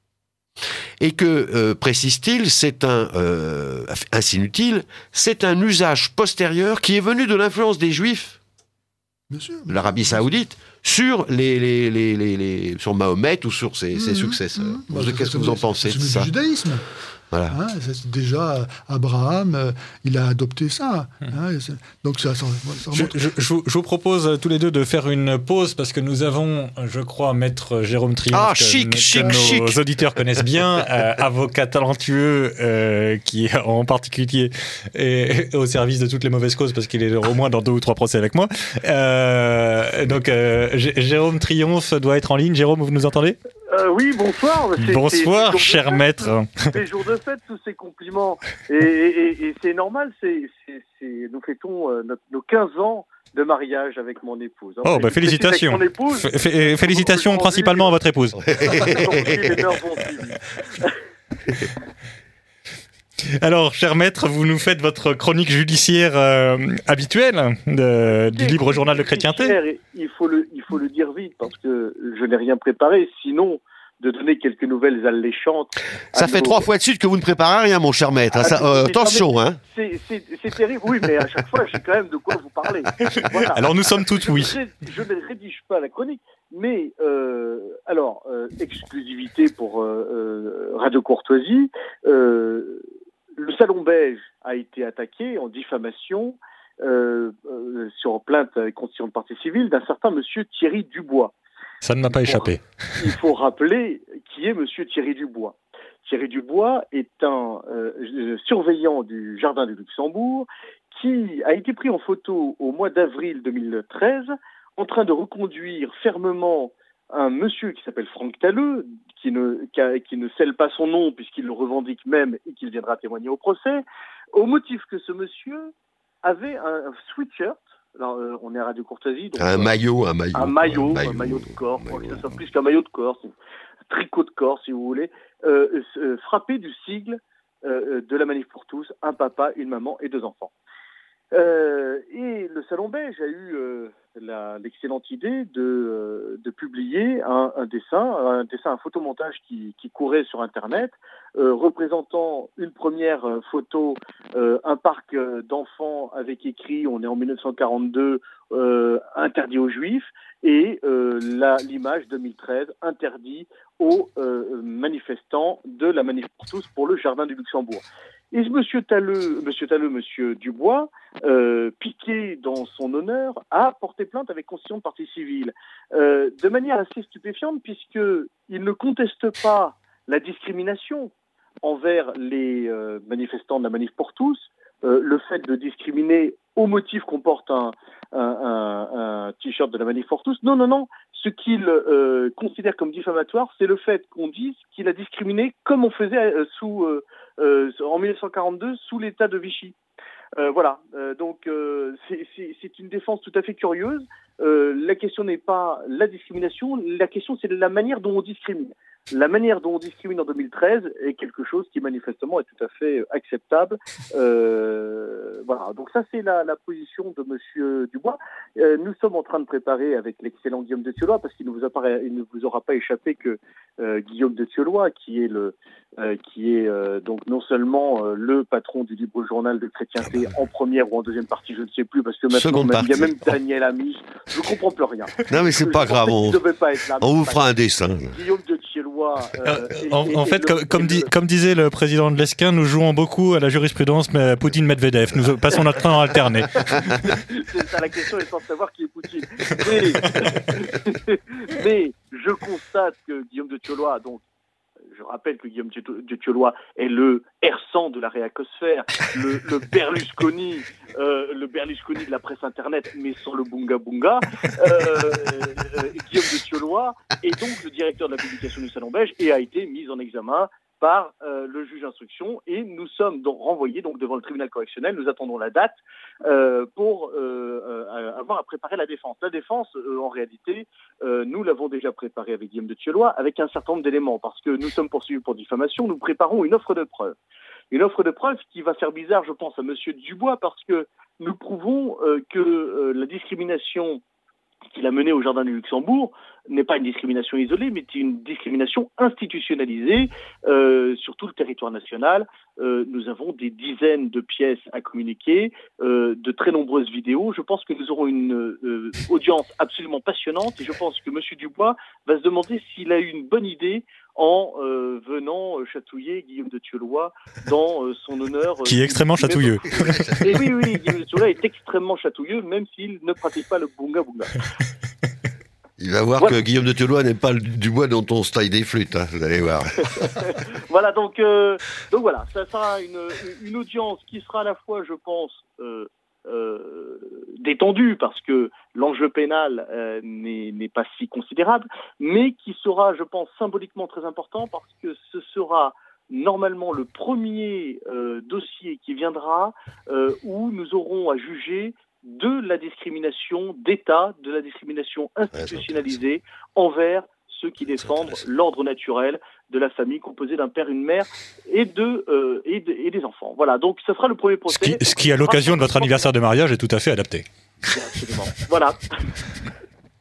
Et que, euh, précise-t-il, c'est un, euh, insinue-t-il, c'est un usage postérieur qui est venu de l'influence des Juifs, bien sûr, de l'Arabie Saoudite, sur les, les, les, les, les sur Mahomet ou sur ses, mmh, ses successeurs. Mmh. Bah, Qu'est-ce que vous en pensez de ça ? C'est le judaïsme. Voilà. Hein, c'est déjà Abraham, euh, il a adopté ça. Hein, donc ça, ça, ça je, je, je, vous, je vous propose tous les deux de faire une pause parce que nous avons, je crois, maître Jérôme Triomphe, ah, que, chic, que chic, nos chic. auditeurs connaissent bien, euh, avocat talentueux euh, qui en particulier est au service de toutes les mauvaises causes parce qu'il est au moins dans deux ou trois procès avec moi. Euh, donc euh, Jérôme Triomphe doit être en ligne. Jérôme, vous nous entendez ? Euh, oui, bonsoir. C'est, bonsoir, c'est cher maître. C'est jour de fête, tous ces compliments. Et, et, et c'est normal, c'est, c'est, c'est, nous fêtons euh, notre, nos quinze ans de mariage avec mon épouse. Oh, bah félicitations. Épouse, F- f- félicitations principalement à votre épouse. Alors, cher maître, vous nous faites votre chronique judiciaire euh, habituelle de, du Libre Journal de Chrétienté. Il faut le, il faut le dire vite parce que je n'ai rien préparé, sinon de donner quelques nouvelles alléchantes. Ça fait nos... trois fois de suite que vous ne préparez rien, mon cher maître. Ah, ça, euh, attention, hein. C'est, c'est, c'est terrible, oui, mais à chaque fois, j'ai quand même de quoi vous parler. Voilà. Alors nous sommes toutes oui. Je, je ne rédige pas la chronique, Mais, euh, alors, euh, exclusivité pour euh, euh, Radio Courtoisie, euh, le Salon Beige a été attaqué en diffamation euh, euh, sur plainte avec constitution de partie civile d'un certain monsieur Thierry Dubois. Ça ne m'a pas il faut, échappé. Il faut rappeler qui est monsieur Thierry Dubois. Thierry Dubois est un euh, surveillant du Jardin du Luxembourg qui a été pris en photo au mois d'avril deux mille treize en train de reconduire fermement un monsieur qui s'appelle Franck Talleux, qui ne, qui, a, qui ne scelle pas son nom puisqu'il le revendique même et qu'il viendra témoigner au procès, au motif que ce monsieur avait un, un sweatshirt. Alors, euh, on est à Radio Courtoisie. Donc, un, euh, maillot, un maillot, un maillot, un maillot, un maillot de corps, maillot, que ce soit plus qu'un maillot de corps, c'est un tricot de corps si vous voulez, euh, euh, frappé du sigle euh, de la Manif pour tous, un papa, une maman et deux enfants. Euh, et le Salon Beige a eu euh, la, l'excellente idée de, euh, de publier un, un dessin, un dessin, un photomontage qui, qui courait sur Internet, euh, représentant une première euh, photo, euh, un parc euh, d'enfants avec écrit, on est en dix-neuf cent quarante-deux, euh, interdit aux Juifs, et euh, la, l'image deux mille treize, interdit aux euh, manifestants de la Manif pour tous pour le Jardin du Luxembourg. Et ce monsieur Talleux, monsieur Talleux, monsieur Dubois, euh, piqué dans son honneur, a porté plainte avec constitution de partie civile, euh, de manière assez stupéfiante, puisqu'il ne conteste pas la discrimination envers les euh, manifestants de la Manif pour tous, euh, le fait de discriminer au motif qu'on porte un, un, un, un t-shirt de la Manif pour tous. Non, non, non. Ce qu'il euh, considère comme diffamatoire, c'est le fait qu'on dise qu'il a discriminé comme on faisait euh, sous, euh, euh, en dix-neuf cent quarante-deux sous l'État de Vichy. Euh, voilà, euh, donc euh, c'est, c'est, c'est une défense tout à fait curieuse. Euh, la question n'est pas la discrimination, la question c'est la manière dont on discrimine. La manière dont on discrimine en deux mille treize est quelque chose qui manifestement est tout à fait acceptable. Euh, voilà, donc ça c'est la, la position de monsieur Dubois. Euh, nous sommes en train de préparer avec l'excellent Guillaume de Thieulois, parce qu'il ne vous, apparaît, il ne vous aura pas échappé que euh, Guillaume de Thieulois, qui est le Euh, qui est euh, donc non seulement euh, le patron du Libre Journal de Chrétienté en première ou en deuxième partie, je ne sais plus, parce que maintenant même, il y a même Daniel Amiche, je ne comprends plus rien. Non mais c'est je pas grave, on, pas être là, on vous fera un dessin. Guillaume de Thieulois. Euh, et, en, et, en fait, et comme, le, comme, dit, le... comme disait le président de l'Esquin, nous jouons beaucoup à la jurisprudence, mais Poutine-Medvedev, nous passons notre temps à alterner. C'est ça, la question est sans savoir qui est Poutine. Mais, mais je constate que Guillaume de Thieulois, donc, je rappelle que Guillaume de Thieulois est le R cent de la réacosphère, le, le Berlusconi, euh, le Berlusconi de la presse internet, mais sans le bunga bunga. Euh, euh, Guillaume de Thieulois est donc le directeur de la publication du Salon Beige et a été mis en examen par euh, le juge d'instruction, et nous sommes donc renvoyés donc devant le tribunal correctionnel. Nous attendons la date euh, pour euh, euh, avoir à préparer la défense. La défense, euh, en réalité, euh, nous l'avons déjà préparée avec Guillaume de Thieulois, avec un certain nombre d'éléments, parce que nous sommes poursuivis pour diffamation. Nous préparons une offre de preuve. Une offre de preuve qui va faire bizarre, je pense, à monsieur Dubois, parce que nous prouvons euh, que euh, la discrimination qu'il a menée au Jardin du Luxembourg n'est pas une discrimination isolée, mais une discrimination institutionnalisée euh, sur tout le territoire national. Euh, nous avons des dizaines de pièces à communiquer, euh, de très nombreuses vidéos. Je pense que nous aurons une euh, audience absolument passionnante, et je pense que monsieur Dubois va se demander s'il a eu une bonne idée en euh, venant euh, chatouiller Guillaume de Thieulois dans euh, son honneur. Euh, qui est extrêmement chatouilleux. Et oui, oui, Guillaume de Thieulois est extrêmement chatouilleux, même s'il ne pratique pas le bunga bunga. Il va voir voilà. Que Guillaume de Thieulois n'est pas le Dubois dont on se taille des flûtes, hein, vous allez voir. Voilà, donc, euh, donc voilà, ça sera une, une audience qui sera à la fois, je pense, euh, euh, détendue, parce que l'enjeu pénal euh, n'est, n'est pas si considérable, mais qui sera, je pense, symboliquement très important, parce que ce sera normalement le premier euh, dossier qui viendra euh, où nous aurons à juger de la discrimination d'État, de la discrimination institutionnalisée envers ceux qui défendent l'ordre naturel de la famille composée d'un père, une mère et, de, euh, et, de, et des enfants. Voilà, donc ça sera le premier procès. Ce qui, ce qui à l'occasion de votre anniversaire de mariage, est tout à fait adapté. Absolument, voilà.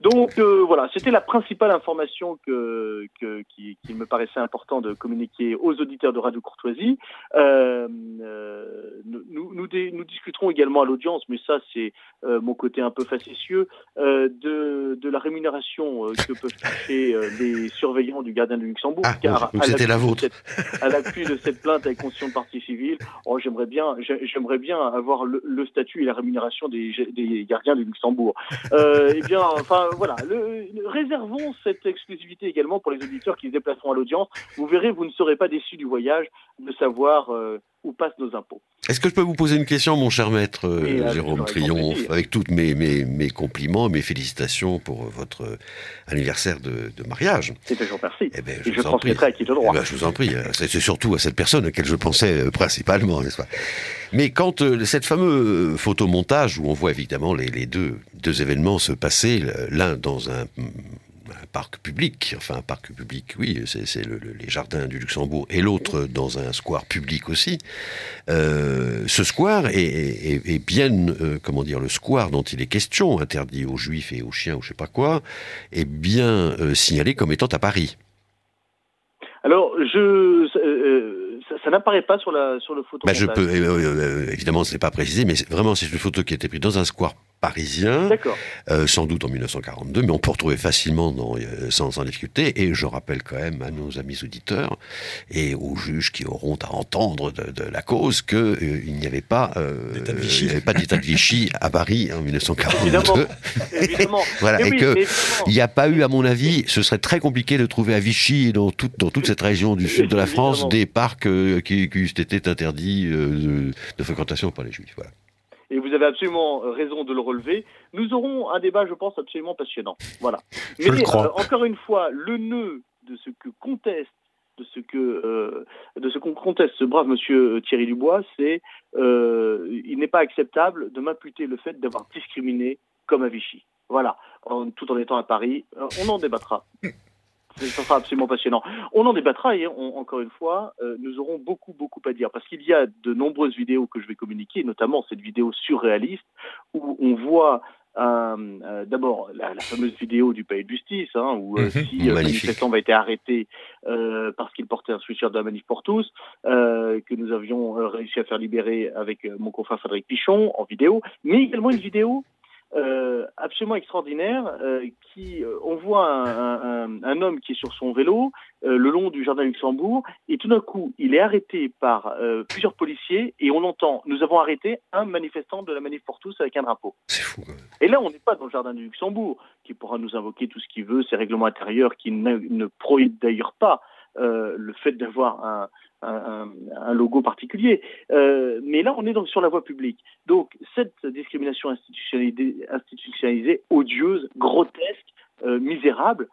Donc euh, voilà, c'était la principale information que, que qui, qui me paraissait important de communiquer aux auditeurs de Radio Courtoisie. Euh, euh, nous, nous, dé, nous discuterons également à l'audience, mais ça c'est euh, mon côté un peu facétieux, euh, de, de la rémunération euh, que peuvent toucher euh, les surveillants du gardien de Luxembourg. Ah, car donc c'était la vôtre. Cette, à l'appui de cette plainte avec constitution de partie civile, oh, j'aimerais bien, j'aimerais bien avoir le, le statut et la rémunération des, des gardiens du Luxembourg. Euh, eh bien, enfin voilà, le, réservons cette exclusivité également pour les auditeurs qui se déplaceront à l'audience. Vous verrez, vous ne serez pas déçus du voyage de savoir euh, où passent nos impôts. Est-ce que je peux vous poser une question, mon cher maître euh, et, euh, Jérôme Triomphe, avec tous mes, mes, mes compliments, mes félicitations pour votre anniversaire de, de mariage. C'est toujours merci. Eh ben, je et je transmettrai à qui de droit. Eh ben, je vous en prie. C'est, c'est surtout à cette personne à laquelle je pensais principalement, n'est-ce pas? Mais quand euh, cette fameuse photomontage où on voit évidemment les, les deux, deux événements se passer, l'un dans un... un parc public, enfin un parc public, oui, c'est, c'est le, le, les jardins du Luxembourg, et l'autre dans un square public aussi. Euh, ce square est, est, est bien, euh, comment dire, le square dont il est question, interdit aux juifs et aux chiens ou je sais pas quoi, est bien euh, signalé comme étant à Paris. Alors, je, euh, ça, ça n'apparaît pas sur la sur le photo. Bah je peux, euh, euh, évidemment, ce n'est pas précisé, mais c'est, vraiment, c'est une photo qui a été prise dans un square parisien, euh, sans doute en mille neuf cent quarante-deux, mais on peut retrouver facilement dans, euh, sans, sans difficulté. Et je rappelle quand même à nos amis auditeurs et aux juges qui auront à entendre de, de la cause qu'il euh, n'y avait pas, euh, il n'y avait pas d'état de Vichy à Paris en mille neuf cent quarante-deux. Évidemment, évidemment. Voilà, et, et oui, que il n'y a pas eu, à mon avis, ce serait très compliqué de trouver à Vichy et dans toute dans toute cette région du sud de la France évidemment. Des parcs euh, qui, qui eussent été interdits euh, de, de fréquentation par les juifs. Voilà. Et vous avez absolument raison de le relever. Nous aurons un débat, je pense, absolument passionnant. Voilà. Je Mais le crois. Euh, encore une fois, le nœud de ce que conteste, de ce que euh, de ce qu'on conteste ce brave monsieur Thierry Dubois, c'est euh, il n'est pas acceptable de m'imputer le fait d'avoir discriminé comme à Vichy. Voilà. En, tout en étant à Paris, on en débattra. Ça sera absolument passionnant. On en débattra et on, encore une fois, euh, nous aurons beaucoup, beaucoup à dire parce qu'il y a de nombreuses vidéos que je vais communiquer, notamment cette vidéo surréaliste où on voit euh, euh, d'abord la, la fameuse vidéo du palais de justice, hein, où euh, mmh, si euh, le manifestant va été arrêté euh, parce qu'il portait un sweatshirt de la Manif pour tous, euh, que nous avions euh, réussi à faire libérer avec euh, mon confrère Frédéric Pichon en vidéo, mais également une vidéo Euh, absolument extraordinaire euh, qui euh, on voit un, un, un homme qui est sur son vélo euh, le long du jardin Luxembourg et tout d'un coup il est arrêté par euh, plusieurs policiers et on entend nous avons arrêté un manifestant de la Manif pour tous avec un drapeau. C'est fou. Et là on n'est pas dans le jardin du Luxembourg qui pourra nous invoquer tout ce qu'il veut, ses règlements intérieurs qui ne, ne prohibitent d'ailleurs pas euh, le fait d'avoir un Un, un logo particulier. Euh, mais là, on est donc sur la voie publique. Donc, cette discrimination institutionnalisée, institutionnalisée odieuse, grotesque, euh, misérable,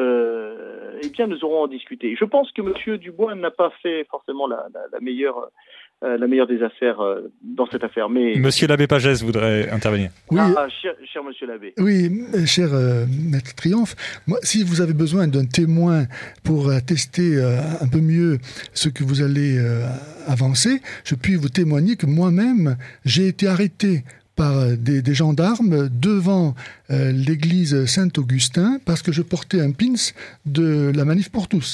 euh, eh bien, nous aurons à en discuter. Je pense que M. Dubois n'a pas fait forcément la, la, la meilleure... Euh, la meilleure des affaires euh, dans cette affaire. Mais... Monsieur l'abbé Pagès voudrait intervenir. Oui, ah, cher, cher monsieur l'abbé. Oui, cher euh, maître Triomphe, moi, si vous avez besoin d'un témoin pour attester euh, un peu mieux ce que vous allez euh, avancer, je puis vous témoigner que moi-même, j'ai été arrêté par des, des gendarmes devant euh, l'église Saint-Augustin parce que je portais un pins de la Manif pour tous.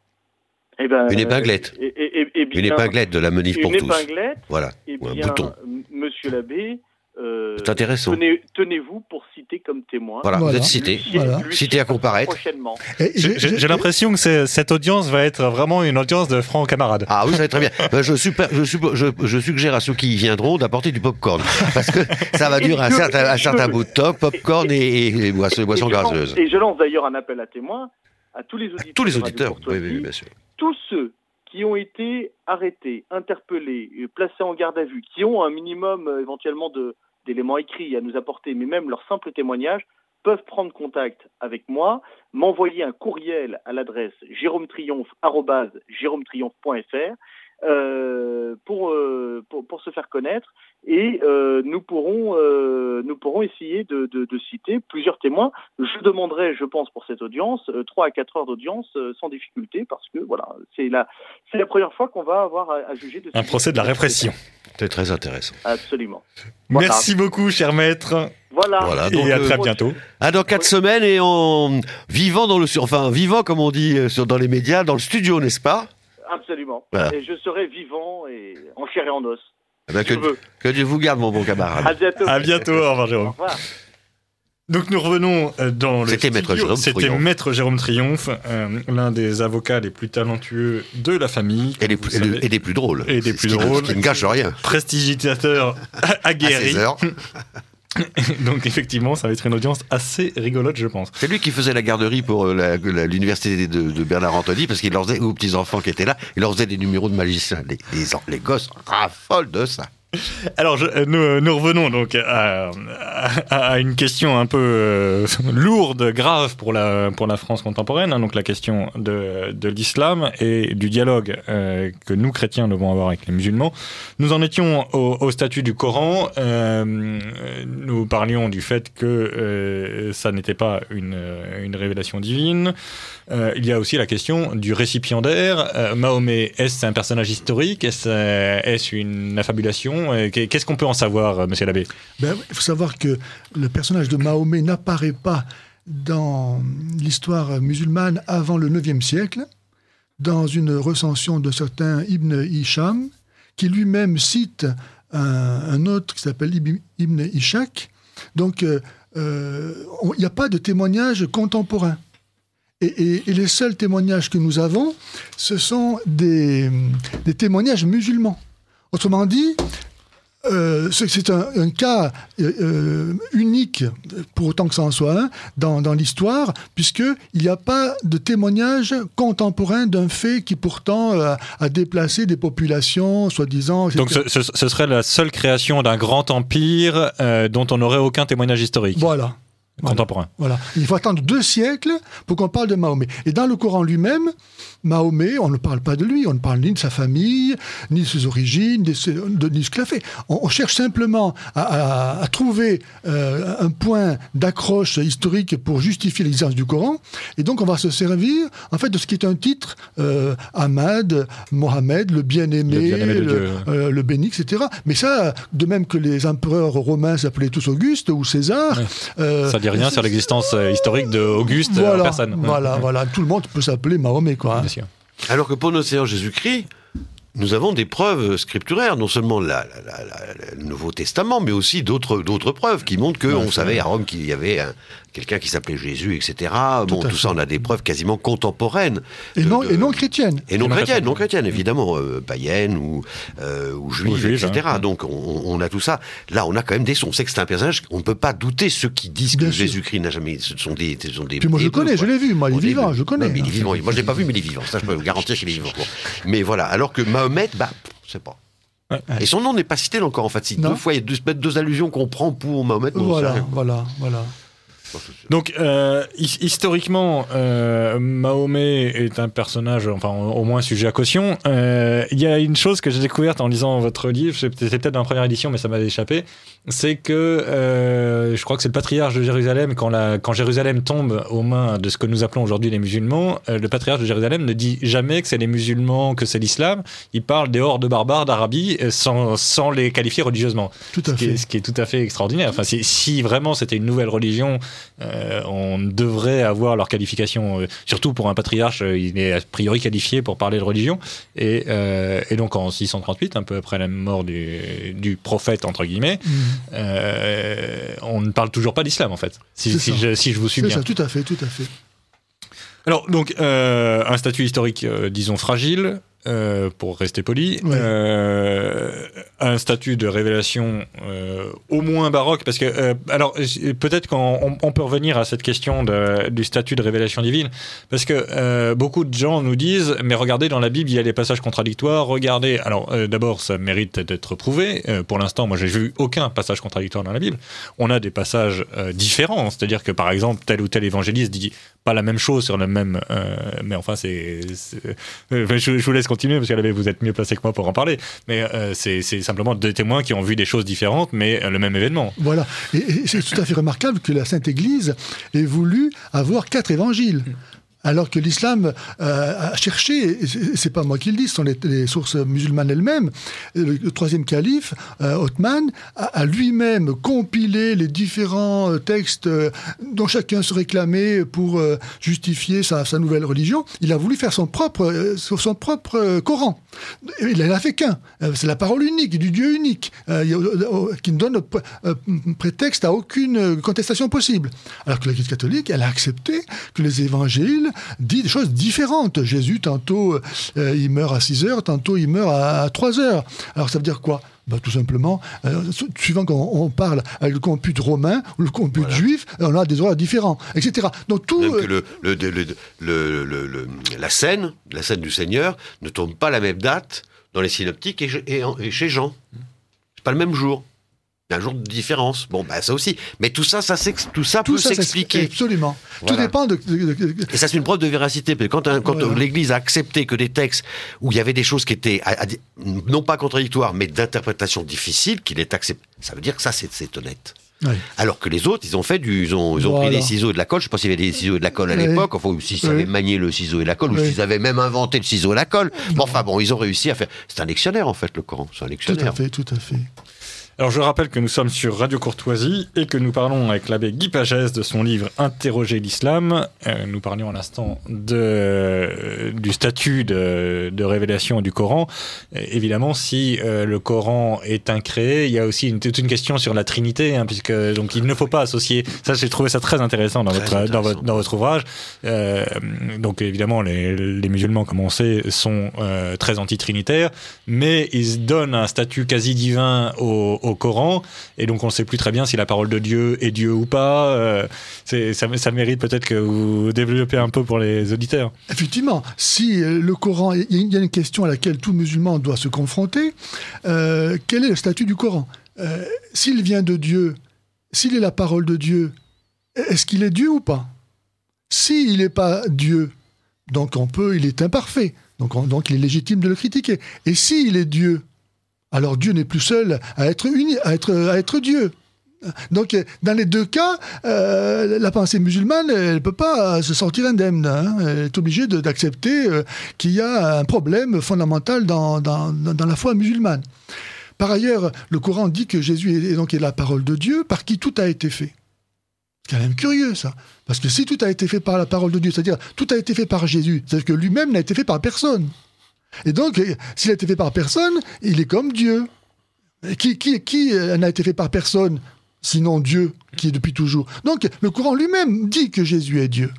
Eh ben, une épinglette. Et, et, et, et bien, une épinglette de la Manif pour tous. Une épinglette. Voilà. Et Ou un bien, bouton. Monsieur l'abbé, euh, c'est intéressant. Tenez, tenez-vous pour citer comme témoin. Voilà, voilà. Vous êtes cité. Lucien, voilà. Lucien Cité à comparaître. Prochainement. Et j'ai, j'ai, j'ai l'impression que c'est, cette audience va être vraiment une audience de francs camarades. Ah oui, ça va être très bien. Ben, je, super, je, je, je suggère à ceux qui y viendront d'apporter du popcorn. Parce que ça va durer un certain, un certain bout de temps. Popcorn et, et, et boissons, boissons gazeuses. Et je lance d'ailleurs un appel à témoins à tous les auditeurs. Tous les auditeurs, oui, oui, bien sûr. Tous ceux qui ont été arrêtés, interpellés, placés en garde à vue, qui ont un minimum euh, éventuellement de, d'éléments écrits à nous apporter, mais même leur simple témoignage, peuvent prendre contact avec moi, m'envoyer un courriel à l'adresse jérôme triomphe arobase jérôme triomphe point f r euh, pour, euh, pour pour se faire connaître, et euh, nous pourrons euh, nous pourrons essayer de, de, de citer plusieurs témoins. Je demanderai, je pense, pour cette audience, euh, trois à quatre heures d'audience euh, sans difficulté, parce que voilà, c'est la c'est la première fois qu'on va avoir à, à juger de un procès de la répression. C'est très intéressant. Absolument. Voilà. Merci beaucoup, cher maître. Voilà. Voilà, Et donc, à euh, très bientôt. Ah, dans quatre semaines et en vivant dans le, enfin vivant comme on dit euh, sur dans les médias, dans le studio, n'est-ce pas? Absolument. Voilà. Et je serai vivant et en chair et en os. Eh ben, que, Je veux. que Dieu vous garde, mon bon camarade. À bientôt. À bientôt, au revoir, Au Jérôme. revoir. Donc nous revenons euh, dans le C'était studio. Maître Jérôme C'était Triomphe. Maître Jérôme Triomphe, euh, l'un des avocats les plus talentueux de la famille. Et, les vous plus, et, le- savez. et des plus drôles. Et des C'est plus ce qui- drôles. Ce qui ne gâche rien. Prestidigitateur À aguerri. seize heures. Donc effectivement, ça va être une audience assez rigolote, je pense. C'est lui qui faisait la garderie pour euh, la- la- l'université de, de Bernard Anthony, parce qu'il leur faisait, aux petits-enfants qui étaient là, il leur faisait des numéros de magiciens. Les, les, en- les gosses raffolent de ça. Alors, je, euh, nous, nous revenons donc à, à, à une question un peu euh, lourde, grave pour la, pour la France contemporaine, hein, donc la question de, de l'islam et du dialogue euh, que nous, chrétiens, devons avoir avec les musulmans. Nous en étions au, au statut du Coran. Euh, nous parlions du fait que euh, ça n'était pas une, une révélation divine. Euh, il y a aussi la question du récipiendaire. Euh, Mahomet, est-ce un personnage historique? Est-ce, euh, est-ce une affabulation? Euh, Qu'est-ce qu'on peut en savoir, euh, monsieur l'abbé? Ben, il faut savoir que le personnage de Mahomet n'apparaît pas dans l'histoire musulmane avant le neuvième siècle, dans une recension de certain Ibn Hisham, qui lui-même cite un, un autre qui s'appelle Ibn, Ibn Ishaq. Donc, il euh, n'y a pas de témoignage contemporain. Et, et, et les seuls témoignages que nous avons, ce sont des, des témoignages musulmans. Autrement dit, euh, c'est un, un cas euh, unique, pour autant que ça en soit un, dans, dans l'histoire, puisqu'il n'y a pas de témoignage contemporain d'un fait qui pourtant euh, a déplacé des populations, soi-disant... Donc ce, ce, ce serait la seule création d'un grand empire euh, dont on n'aurait aucun témoignage historique Voilà. contemporain. Voilà. Il faut attendre deux siècles pour qu'on parle de Mahomet. Et dans le Coran lui-même, Mahomet, on ne parle pas de lui, on ne parle ni de sa famille, ni de ses origines, ni de, ses, de, ni de ce qu'il a fait. On, on cherche simplement à, à, à trouver euh, un point d'accroche historique pour justifier l'existence du Coran. Et donc on va se servir en fait de ce qui est un titre, euh, Ahmad, Mohamed, le bien-aimé, Le bien-aimé de le, Dieu. euh, le béni, et cetera. Mais ça, de même que les empereurs romains s'appelaient tous Auguste ou César. Ouais. Euh, Ça dit rien sur l'existence euh, historique d'Auguste voilà, en personne. Voilà, Ouais. voilà. Tout le monde peut s'appeler Mahomet, quoi. hein. Bien sûr. Alors que pour notre Seigneur Jésus-Christ, nous avons des preuves scripturaires, non seulement la, la, la, la, le Nouveau Testament, mais aussi d'autres d'autres preuves qui montrent qu'on Ouais, savait à Rome qu'il y avait un, quelqu'un qui s'appelait Jésus, et cetera. Tout Bon, à tout fait. ça, on a des preuves quasiment contemporaines. Et, de- non, de- et non chrétienne. Et non non chrétiennes, chrétiennes. non chrétiennes, évidemment, euh, païennes ou, euh, ou juives, Ou juives, et cetera. hein. Donc, on, on a tout ça. Là, on a quand même des sons. On sait que c'est un personnage, on ne peut pas douter ceux qui disent Bien que sûr. Jésus-Christ n'a jamais... Ce sont des... Ce sont des Puis moi, je le Hébreux, connais, quoi. je l'ai vu. Moi, il est Bon, des- vivant, je le connais. Non, mais il est hein. vivant. Moi, je l'ai pas vu, mais il est vivant. Ça, je peux vous garantir qu'il est vivant. Bon. Mais voilà. Alors que Mahomet, bah, je sais pas. Ouais. Et son nom n'est pas cité encore, en fait. Si Non. deux fois, il y a deux, peut-être deux allusions qu'on prend pour Mahomet. mais on sait Voilà, rien. voilà, voilà. Donc, euh, his- historiquement, euh, Mahomet est un personnage, enfin, au au moins sujet à caution. Euh, Il y a une chose que j'ai découverte en lisant votre livre, c'était peut-être dans la première édition, mais ça m'avait échappé, c'est que euh, je crois que c'est le patriarche de Jérusalem, quand, la, quand Jérusalem tombe aux mains de ce que nous appelons aujourd'hui les musulmans, euh, le patriarche de Jérusalem ne dit jamais que c'est les musulmans, que c'est l'islam. Il parle des hordes barbares d'Arabie euh, sans, sans les qualifier religieusement. Tout Ce à qui, est, fait. ce qui est tout à fait extraordinaire. Enfin, si, si vraiment c'était une nouvelle religion, euh, on devrait avoir leur qualification. Euh, surtout pour un patriarche, euh, il est a priori qualifié pour parler de religion. Et, euh, et donc en six cent trente-huit, un peu après la mort du, du prophète, entre guillemets, Mhm. euh, on ne parle toujours pas d'islam, en fait. Si, C'est si, ça. je, si je vous suis C'est bien. ça, tout à fait, tout à fait. Alors, donc, euh, un statut historique, euh, disons, fragile, euh, pour rester poli. Ouais. Euh, un statut de révélation euh, au moins baroque, parce que, euh, alors, j- peut-être qu'on on- on peut revenir à cette question de- du statut de révélation divine, parce que euh, beaucoup de gens nous disent, mais regardez, dans la Bible, il y a des passages contradictoires, regardez. Alors, euh, d'abord, ça mérite d'être prouvé. Euh, pour l'instant, moi, j'ai vu aucun passage contradictoire dans la Bible. On a des passages euh, différents, c'est-à-dire que, par exemple, tel ou tel évangéliste dit pas la même chose sur le même... Euh, mais enfin, c'est... c'est euh, je, je vous laisse continuer, parce que vous êtes mieux placé que moi pour en parler. Mais euh, c'est, c'est simplement deux témoins qui ont vu des choses différentes, mais euh, le même événement. Voilà. Et, et c'est tout à fait remarquable que la Sainte Église ait voulu avoir quatre évangiles. Alors que l'islam euh, a cherché, et c'est, c'est pas moi qui le dis, ce sont les, les sources musulmanes elles-mêmes, le, le troisième calife, euh, Othman, a, a lui-même compilé les différents textes euh, dont chacun se réclamait pour euh, justifier sa, sa nouvelle religion. Il a voulu faire son propre, euh, son propre euh, Coran. Il n'en a fait qu'un. Euh, c'est la parole unique, du Dieu unique, euh, euh, qui ne donne euh, prétexte à aucune contestation possible. Alors que l'Église catholique, elle a accepté que les évangiles dit des choses différentes. Jésus, tantôt, euh, il meurt à six heures, tantôt, il meurt à, à trois heures. Alors, ça veut dire quoi ? Ben, tout simplement, euh, suivant qu'on on parle avec le compute romain ou le compute voilà. juif, on a des horaires différents, et cetera. Donc, tout... Même que le, le, le, le, le, le, le, la scène, la scène du Seigneur, ne tombe pas à la même date dans les synoptiques et, et, et chez Jean. C'est pas le même jour. Il y a un jour de différence. Bon, bah ça aussi. Mais tout ça, ça, tout ça tout peut ça, s'expliquer. Absolument. Voilà. Tout dépend de, de, de, de... Et ça, c'est une preuve de véracité. Parce que quand, quand voilà. l'Église a accepté que des textes où il y avait des choses qui étaient, à, à, non pas contradictoires, mais d'interprétation difficile, qu'il est accepté, ça veut dire que ça, c'est, c'est honnête. Oui. Alors que les autres, ils ont fait du, ils ont, ils ont voilà. pris des ciseaux et de la colle. Je sais pas s'il y avait des ciseaux et de la colle à oui. l'époque, enfin, ou s'ils oui. savaient manier le ciseau et la colle, oui. ou s'ils avaient même inventé le ciseau et la colle. Bon, enfin bon, ils ont réussi à faire. C'est un lectionnaire, en fait, le Coran. C'est un lectionnaire. Tout à fait, tout à fait. Alors je rappelle que nous sommes sur Radio Courtoisie et que nous parlons avec l'abbé Guy Pagès de son livre Interroger l'islam. Euh, nous parlions à l'instant de, euh, du statut de, de révélation du Coran. Euh, évidemment, si euh, le Coran est incréé, il y a aussi une, toute une question sur la Trinité, hein, puisque donc il ne faut pas associer. Ça, j'ai trouvé ça très intéressant dans, très votre, intéressant. dans, votre, dans votre ouvrage. Euh, donc évidemment, les, les musulmans, comme on sait, sont euh, très anti-trinitaires, mais ils donnent un statut quasi divin au, au au Coran, et donc on ne sait plus très bien si la parole de Dieu est Dieu ou pas. Euh, c'est, ça, ça mérite peut-être que vous développez un peu pour les auditeurs. Effectivement, si le Coran, il y a une question à laquelle tout musulman doit se confronter, euh, quel est le statut du Coran ? euh, S'il vient de Dieu, s'il est la parole de Dieu, est-ce qu'il est Dieu ou pas ? S'il n'est pas Dieu, donc on peut, il est imparfait, donc, on, donc il est légitime de le critiquer. Et s'il est Dieu, alors Dieu n'est plus seul à être, uni, à être, à être Dieu. Donc, dans les deux cas, euh, la pensée musulmane, elle ne peut pas se sortir indemne. Hein. Elle est obligée de, d'accepter euh, qu'il y a un problème fondamental dans, dans, dans la foi musulmane. Par ailleurs, le Coran dit que Jésus est, donc, est la parole de Dieu par qui tout a été fait. C'est quand même curieux, ça. Parce que si tout a été fait par la parole de Dieu, c'est-à-dire tout a été fait par Jésus, c'est-à-dire que lui-même n'a été fait par personne. Et donc, s'il a été fait par personne, il est comme Dieu. Qui, qui, qui n'a été fait par personne, sinon Dieu, qui est depuis toujours. Donc, le Coran lui-même dit que Jésus est Dieu.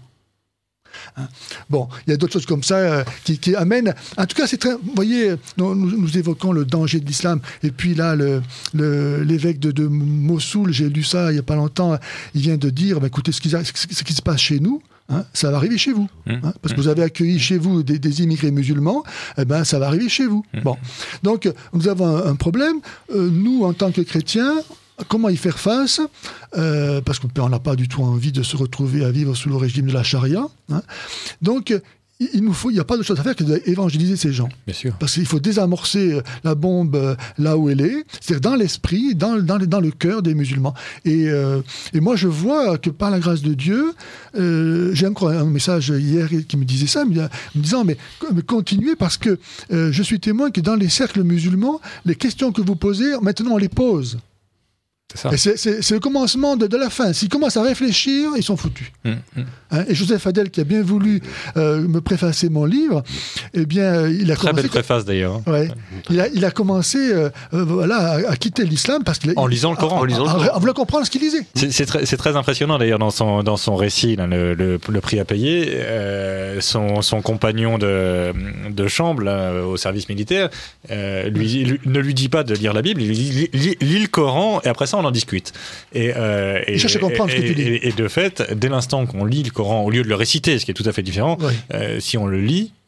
Hein. Bon, il y a d'autres choses comme ça euh, qui, qui amènent... En tout cas, c'est très... Vous voyez, nous, nous évoquons le danger de l'islam. Et puis là, le, le, l'évêque de, de Mossoul, j'ai lu ça il n'y a pas longtemps, il vient de dire, bah, écoutez, ce qui, ce qui se passe chez nous, hein, ça va arriver chez vous. Mmh. Hein, parce que vous avez accueilli chez vous des, des immigrés musulmans, eh ben, ça va arriver chez vous. Mmh. Bon. Donc, nous avons un, un problème. Euh, nous, en tant que chrétiens, comment y faire face euh, parce qu'on n'a pas du tout envie de se retrouver à vivre sous le régime de la charia. Hein. Donc, il nous faut, il n'y a pas de chose à faire que d'évangéliser ces gens. Bien sûr. Parce qu'il faut désamorcer la bombe là où elle est, c'est-à-dire dans l'esprit, dans, dans, dans le cœur des musulmans. Et, euh, et moi, je vois que par la grâce de Dieu, euh, j'ai encore un message hier qui me disait ça, me disant, mais, mais continuez parce que euh, je suis témoin que dans les cercles musulmans, les questions que vous posez, maintenant on les pose. C'est ça. Et c'est, c'est, c'est le commencement de, de la fin. S'ils commencent à réfléchir, ils sont foutus. Mmh, mmh. Hein, et Joseph Adel, qui a bien voulu euh, me préfacer mon livre, eh bien, il a Très commencé... belle préface, d'ailleurs. Ouais, il, a, il a commencé euh, euh, voilà, à, à quitter l'islam parce qu'il... En lisant le Coran. En, en, lisant en, le Coran. en voulant comprendre ce qu'il lisait. C'est, c'est, très, c'est très impressionnant, d'ailleurs, dans son, dans son récit, là, le, le, le prix à payer. Euh, son, son compagnon de, de chambre, là, au service militaire, euh, lui, lui, ne lui dit pas de lire la Bible, il lui dit lis, lis le Coran, et après ça, on en discute. Et, euh, et, cherche à comprendre et, ce que tu lis. Et, et de fait, dès l'instant qu'on lit le Coran, au lieu de le réciter, ce qui est tout à fait différent, oui. euh, si on le lit,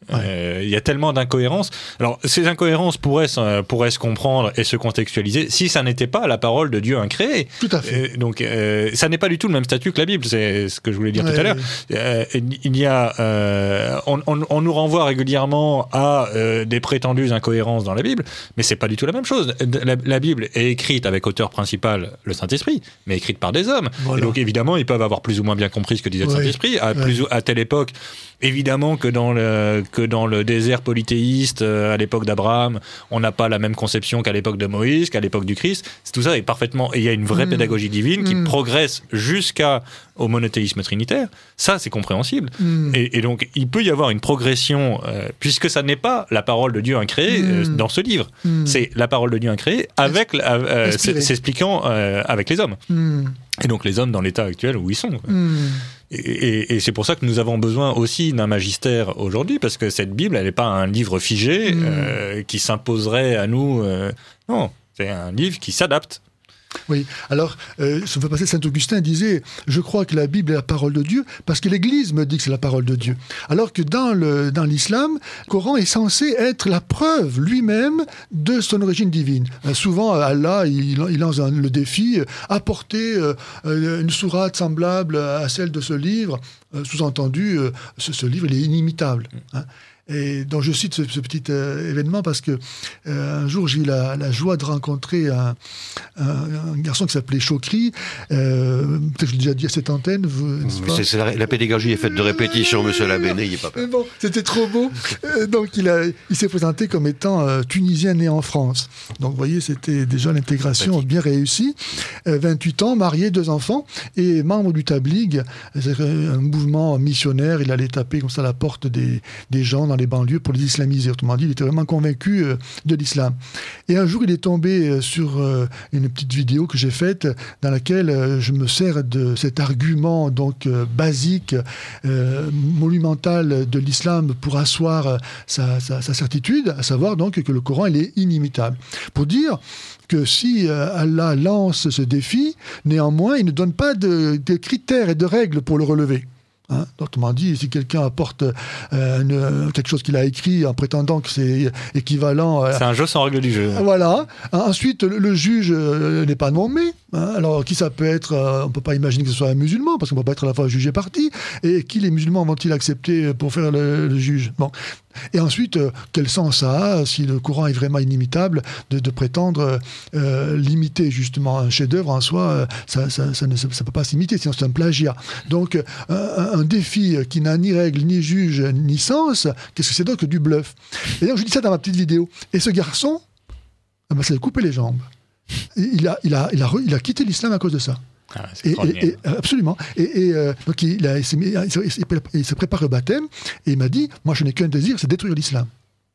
Il ouais. euh, y a tellement d'incohérences. Alors, ces incohérences pourraient, pourraient se comprendre et se contextualiser si ça n'était pas la parole de Dieu incréé. Tout à fait. Euh, donc, euh, ça n'est pas du tout le même statut que la Bible, c'est ce que je voulais dire ouais. tout à l'heure. Euh, il y a, euh, on, on, on nous renvoie régulièrement à euh, des prétendues incohérences dans la Bible, mais c'est pas du tout la même chose. La, la Bible est écrite avec auteur principal le Saint-Esprit, mais écrite par des hommes. Voilà. Et donc, évidemment, ils peuvent avoir plus ou moins bien compris ce que disait le ouais. Saint-Esprit. À, ouais. plus, à telle époque, évidemment que dans le, que dans le désert polythéiste, euh, à l'époque d'Abraham, on n'a pas la même conception qu'à l'époque de Moïse, qu'à l'époque du Christ. C'est, tout ça est parfaitement... Et il y a une vraie mmh. pédagogie divine qui mmh. progresse jusqu'au monothéisme trinitaire. Ça, c'est compréhensible. Mmh. Et, et donc, il peut y avoir une progression, euh, puisque ça n'est pas la parole de Dieu incréée mmh. euh, dans ce livre. Mmh. C'est la parole de Dieu incréée avec, euh, s'expliquant euh, avec les hommes. Mmh. Et donc les hommes dans l'état actuel où ils sont. Mmh. Et, et, et c'est pour ça que nous avons besoin aussi d'un magistère aujourd'hui, parce que cette Bible, elle n'est pas un livre figé mmh. euh, qui s'imposerait à nous. Euh, non, c'est un livre qui s'adapte. Oui, alors, euh, ça me fait passer, Saint-Augustin disait « Je crois que la Bible est la parole de Dieu parce que l'Église me dit que c'est la parole de Dieu. » Alors que dans, le, dans l'islam, le Coran est censé être la preuve lui-même de son origine divine. Euh, souvent, Allah, il, il lance un, le défi euh, « Apporter euh, une sourate semblable à celle de ce livre. Euh, » Sous-entendu, euh, ce, ce livre, il est inimitable. Hein. Et donc je cite ce, ce petit euh, événement parce que euh, un jour j'ai eu la, la joie de rencontrer un, un, un garçon qui s'appelait Chokri. Euh, peut-être que je l'ai déjà dit à cette antenne. Vous, c'est, c'est la, la pédagogie est faite de répétition, monsieur l'abbé, n'ayez pas peur. Bon, c'était trop beau. euh, donc il, a, il s'est présenté comme étant euh, tunisien né en France. Donc vous voyez, c'était déjà l'intégration bien réussie. Euh, vingt-huit ans, marié, deux enfants et membre du Tabligh, un mouvement missionnaire. Il allait taper comme ça à la porte des, des gens dans les banlieues pour les islamiser. Autrement dit, il était vraiment convaincu euh, de l'islam. Et un jour, il est tombé euh, sur euh, une petite vidéo que j'ai faite dans laquelle euh, je me sers de cet argument donc euh, basique, euh, monumental de l'islam pour asseoir euh, sa, sa, sa certitude, à savoir donc que le Coran, il est inimitable. Pour dire que si euh, Allah lance ce défi, néanmoins, il ne donne pas de, de critères et de règles pour le relever. Hein, autrement dit, si quelqu'un apporte euh, une, quelque chose qu'il a écrit en prétendant que c'est équivalent... Euh, c'est un jeu sans règle du jeu. Voilà. Ensuite, le, le juge euh, n'est pas nommé. Hein, alors, qui ça peut être euh, on ne peut pas imaginer que ce soit un musulman, parce qu'on ne peut pas être à la fois juge et partie. Et qui les musulmans vont-ils accepter pour faire le, le juge ? Bon. Et ensuite, euh, quel sens ça a, si le Coran est vraiment inimitable, de, de prétendre euh, limiter justement un chef-d'œuvre en soi, euh, ça, ça, ça ne ça peut pas s'imiter, sinon c'est un plagiat. Donc, euh, un, un défi qui n'a ni règle, ni juge, ni sens, qu'est-ce que c'est donc que du bluff ? Et donc, je dis ça dans ma petite vidéo. Et ce garçon, ah ben, ça lui a coupé les jambes. Il a, il, a, il, a, il a quitté l'islam à cause de ça. Ah, et, et, et, absolument. Et, et euh, donc il, a, il, s'est, il, s'est, il se prépare au baptême et il m'a dit, moi je n'ai qu'un désir, c'est détruire l'islam.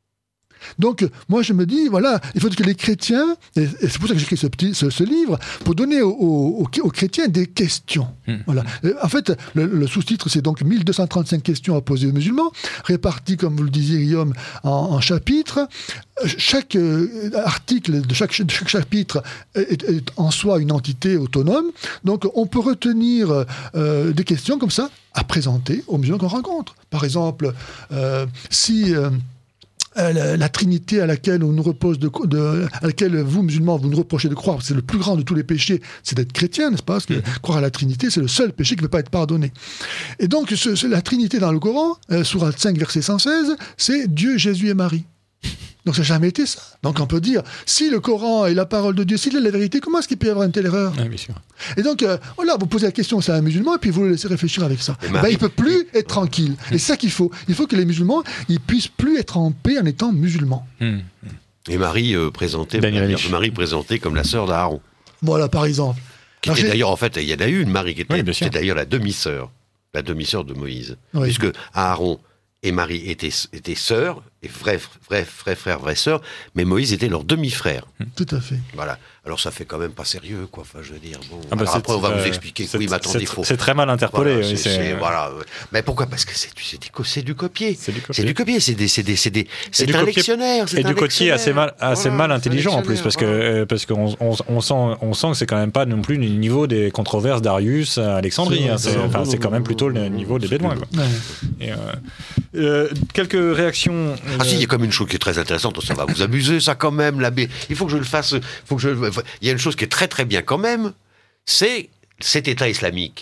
Donc, moi, je me dis, voilà, il faut que les chrétiens, et, et c'est pour ça que j'ai écrit ce, petit, ce, ce livre, pour donner aux, aux, aux chrétiens des questions. Mmh. Voilà. En fait, le, le sous-titre, c'est donc mille deux cent trente-cinq questions à poser aux musulmans, réparties, comme vous le disiez, Guillaume, en, en chapitres. Chaque euh, article de chaque, de chaque chapitre est, est en soi une entité autonome. Donc, on peut retenir euh, des questions comme ça à présenter aux musulmans qu'on rencontre. Par exemple, euh, si... Euh, La, la Trinité à laquelle on nous repose de, de, à laquelle vous musulmans vous nous reprochez de croire, c'est le plus grand de tous les péchés, c'est d'être chrétien, n'est-ce pas ? Parce que mmh. croire à la Trinité, c'est le seul péché qui ne peut pas être pardonné. Et donc, ce, ce, la Trinité dans le Coran, euh, sourate cinq, verset cent seize, c'est Dieu, Jésus et Marie. Donc ça n'a jamais été ça. Donc on peut dire, si le Coran est la parole de Dieu, s'il est la vérité, comment est-ce qu'il peut y avoir une telle erreur ? Ah, bien sûr. Et donc, euh, voilà, vous posez la question, c'est un musulman, et puis vous le laissez réfléchir avec ça. Ben, il ne peut plus être tranquille. Et c'est ça qu'il faut. Il faut que les musulmans, ils puissent plus être en paix en étant musulmans. Mmh. Et Marie, euh, présentée, Marie présentée comme la sœur d'Aaron. Voilà, par exemple. Qui était d'ailleurs, en fait, il y en a eu une Marie qui était, oui, qui était d'ailleurs la demi-sœur. La demi-sœur de Moïse. Oui. Puisque Aaron et Marie étaient, étaient sœurs, et vrais, vrais, vrais frères, vraies sœurs, mais Moïse était leur demi-frère. Tout à fait. Voilà. Alors ça fait quand même pas sérieux, quoi. Enfin, je veux dire. Bon. Ah bah Alors après, on va euh, vous expliquer que oui, mais attendez, c'est, faut. c'est très mal interpolé. Voilà, oui, c'est, c'est... c'est, voilà. Mais pourquoi ? Parce que c'est, c'est, du, c'est du copier. C'est du copier. C'est du copier. C'est des, c'est des, c'est des, c'est du un copier, lectionnaire. C'est et un du copier assez mal, assez voilà, mal intelligent en plus, parce que voilà. euh, parce qu'on on, on sent, on sent que c'est quand même pas non plus le niveau des controverses d'Arius à Alexandrie. C'est, Hein, c'est, c'est, enfin, c'est, c'est quand même plutôt le niveau des Bédouins. Quoi. Ouais. Et, euh, euh, quelques réactions. Euh... Ah si, il y a comme une chose qui est très intéressante. Ça va vous amuser, ça quand même. L'abbé. Il faut que je le fasse. Faut que je. Il y a une chose qui est très très bien quand même. C'est cet État islamique,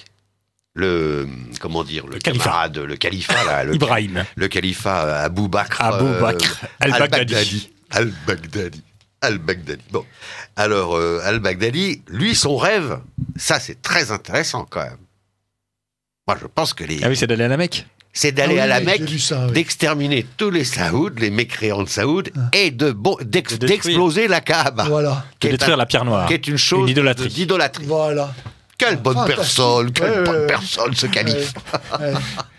le comment dire, le, le califat, camarade, le califat, là, le, Ibrahim, le califat Abou Bakr, Abou Bakr euh, al-Baghdadi, al-Baghdadi, al-Baghdadi. Bon, alors euh, al-Baghdadi, lui, son rêve, ça c'est très intéressant quand même. Moi, je pense que les, ah oui, c'est d'aller à la Mecque. C'est d'aller ah oui, à la oui, Mecque, ça, oui. d'exterminer tous les Saouds, les mécréants de Saoud, ah. et de bon, d'ex, de d'exploser la Kaaba. Voilà. De détruire un, la pierre noire. Qui est une chose une idolâtrie. De, d'idolâtrie. Voilà. Quelle bonne Fantastique. personne, quelle ouais, bonne ouais, personne, ce calife. Ouais, ouais.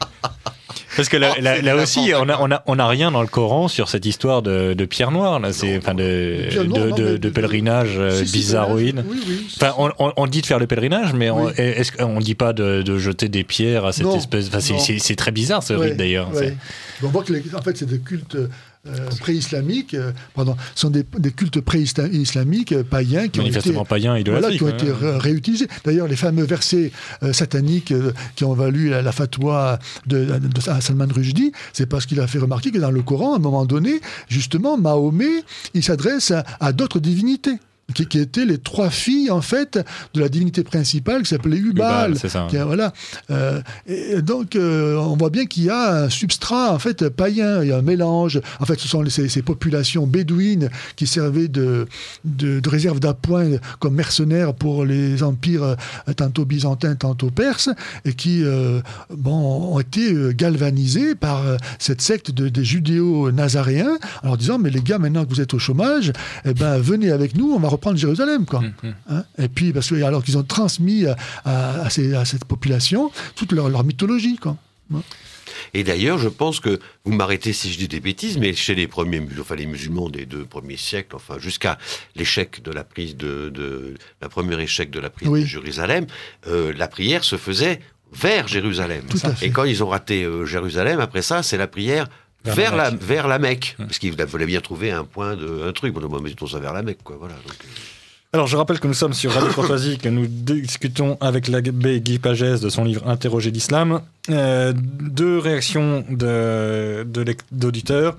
Parce que là, Oh, là, là aussi, on a, on a, on a rien dans le Coran sur cette histoire de, de pierre noire, là. C'est, non, enfin, de, non, de, non, de, de, de pèlerinage si, si, bizarroïde. Oui, oui. Enfin, on, on, on dit de faire le pèlerinage, mais on, oui. est-ce qu'on dit pas de, de jeter des pierres à cette non, espèce. Enfin, c'est, c'est, c'est très bizarre ce ouais, rite d'ailleurs. Ouais. On voit que les, en fait, c'est des cultes euh, pré-islamiques, euh, pardon, sont des, des cultes pré-islamiques euh, païens qui manifestement ont été, païens, voilà, qui ont ouais. été ré- réutilisés. D'ailleurs, les fameux versets euh, sataniques euh, qui ont valu la, la fatwa de, de, de Salman Rushdie, c'est parce qu'il a fait remarquer que dans le Coran, à un moment donné, justement, Mahomet, il s'adresse à, à d'autres divinités. Qui, qui étaient les trois filles, en fait, de la divinité principale qui s'appelait Hubal. Hubal, c'est ça. Qui, voilà. Euh, et donc, euh, on voit bien qu'il y a un substrat, en fait, païen. Il y a un mélange. En fait, ce sont les, ces, ces populations bédouines qui servaient de, de, de réserve d'appoint comme mercenaires pour les empires euh, tantôt byzantins, tantôt perses, et qui, euh, bon, ont été galvanisés par euh, cette secte de, des judéo-nazaréens, en leur disant, mais les gars, maintenant que vous êtes au chômage, eh ben, venez avec nous, on va reprendre Jérusalem, quoi. Mmh. Hein, et puis, parce que, alors qu'ils ont transmis à, à, à, ces, à cette population toute leur, leur mythologie, quoi. Hein. Et d'ailleurs, je pense que, vous m'arrêtez si je dis des bêtises, mais chez les premiers, enfin les musulmans des deux premiers siècles, enfin jusqu'à l'échec de la prise de, de la première échec de la prise oui. de Jérusalem, euh, la prière se faisait vers Jérusalem. Tout à fait. Et quand ils ont raté euh, Jérusalem, après ça, c'est la prière vers, vers la, la vers la Mecque, mmh. parce qu'ils voulaient bien trouver un point de un truc. Bon, mettons ça vers la Mecque, quoi. Voilà. Donc, euh... Alors, je rappelle que nous sommes sur Radio Courtoisie, que nous discutons avec l'abbé Guy Pagès de son livre Interroger l'islam. Euh, deux réactions de, de, d'auditeurs.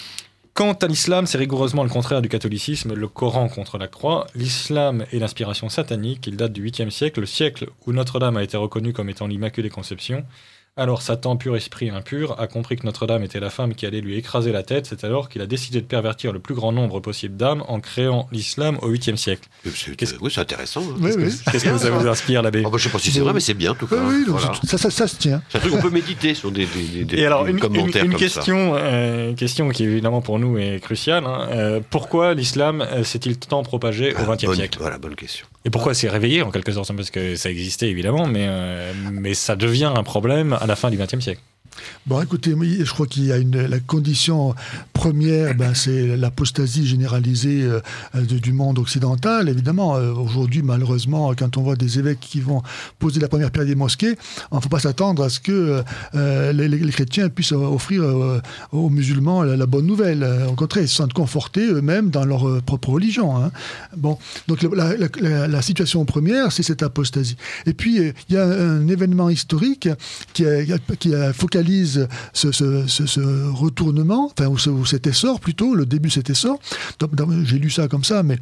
Quant à l'islam, c'est rigoureusement le contraire du catholicisme, le Coran contre la croix. L'islam est l'inspiration satanique, il date du huitième siècle, le siècle où Notre-Dame a été reconnue comme étant l'Immaculée Conception. Alors Satan, pur esprit impur, a compris que Notre-Dame était la femme qui allait lui écraser la tête. C'est alors qu'il a décidé de pervertir le plus grand nombre possible d'âmes en créant l'islam au huitième siècle. C'est, Qu'est-ce... Oui, c'est intéressant. Hein. Oui, Qu'est-ce, oui. que, qu'est-ce que ça vous inspire, l'abbé ? oh, bah, Je ne sais pas si c'est vrai, mais c'est bien, en tout cas. Oui, oui, voilà. ça, ça, ça se tient. C'est un truc qu'on peut méditer sur des, des, des, Et alors, des une, commentaires une, une comme question, ça. Euh, une question qui, évidemment, pour nous est cruciale. Hein. Euh, pourquoi l'islam euh, s'est-il tant propagé ah, au vingtième bonne, siècle ? Voilà, bonne question. Et pourquoi c'est réveillé, en quelque sorte ? Parce que ça existait, évidemment, mais, euh, mais ça devient un problème à la fin du vingtième siècle. Bon, écoutez, je crois qu'il y a une, la condition première, ben, c'est l'apostasie généralisée euh, de, du monde occidental. Évidemment, euh, aujourd'hui, malheureusement, quand on voit des évêques qui vont poser la première pierre des mosquées, il ne faut pas s'attendre à ce que euh, les, les chrétiens puissent offrir euh, aux musulmans la, la bonne nouvelle. Au contraire, ils se sentent confortés eux-mêmes dans leur euh, propre religion. Hein. Bon, donc la, la, la, la situation première, c'est cette apostasie. Et puis, il y a un événement historique qui a, qui a focalisé Ce, ce, ce, ce retournement, enfin, ou, ce, ou cet essor plutôt, le début de cet essor. Donc, dans, j'ai lu ça comme ça, mais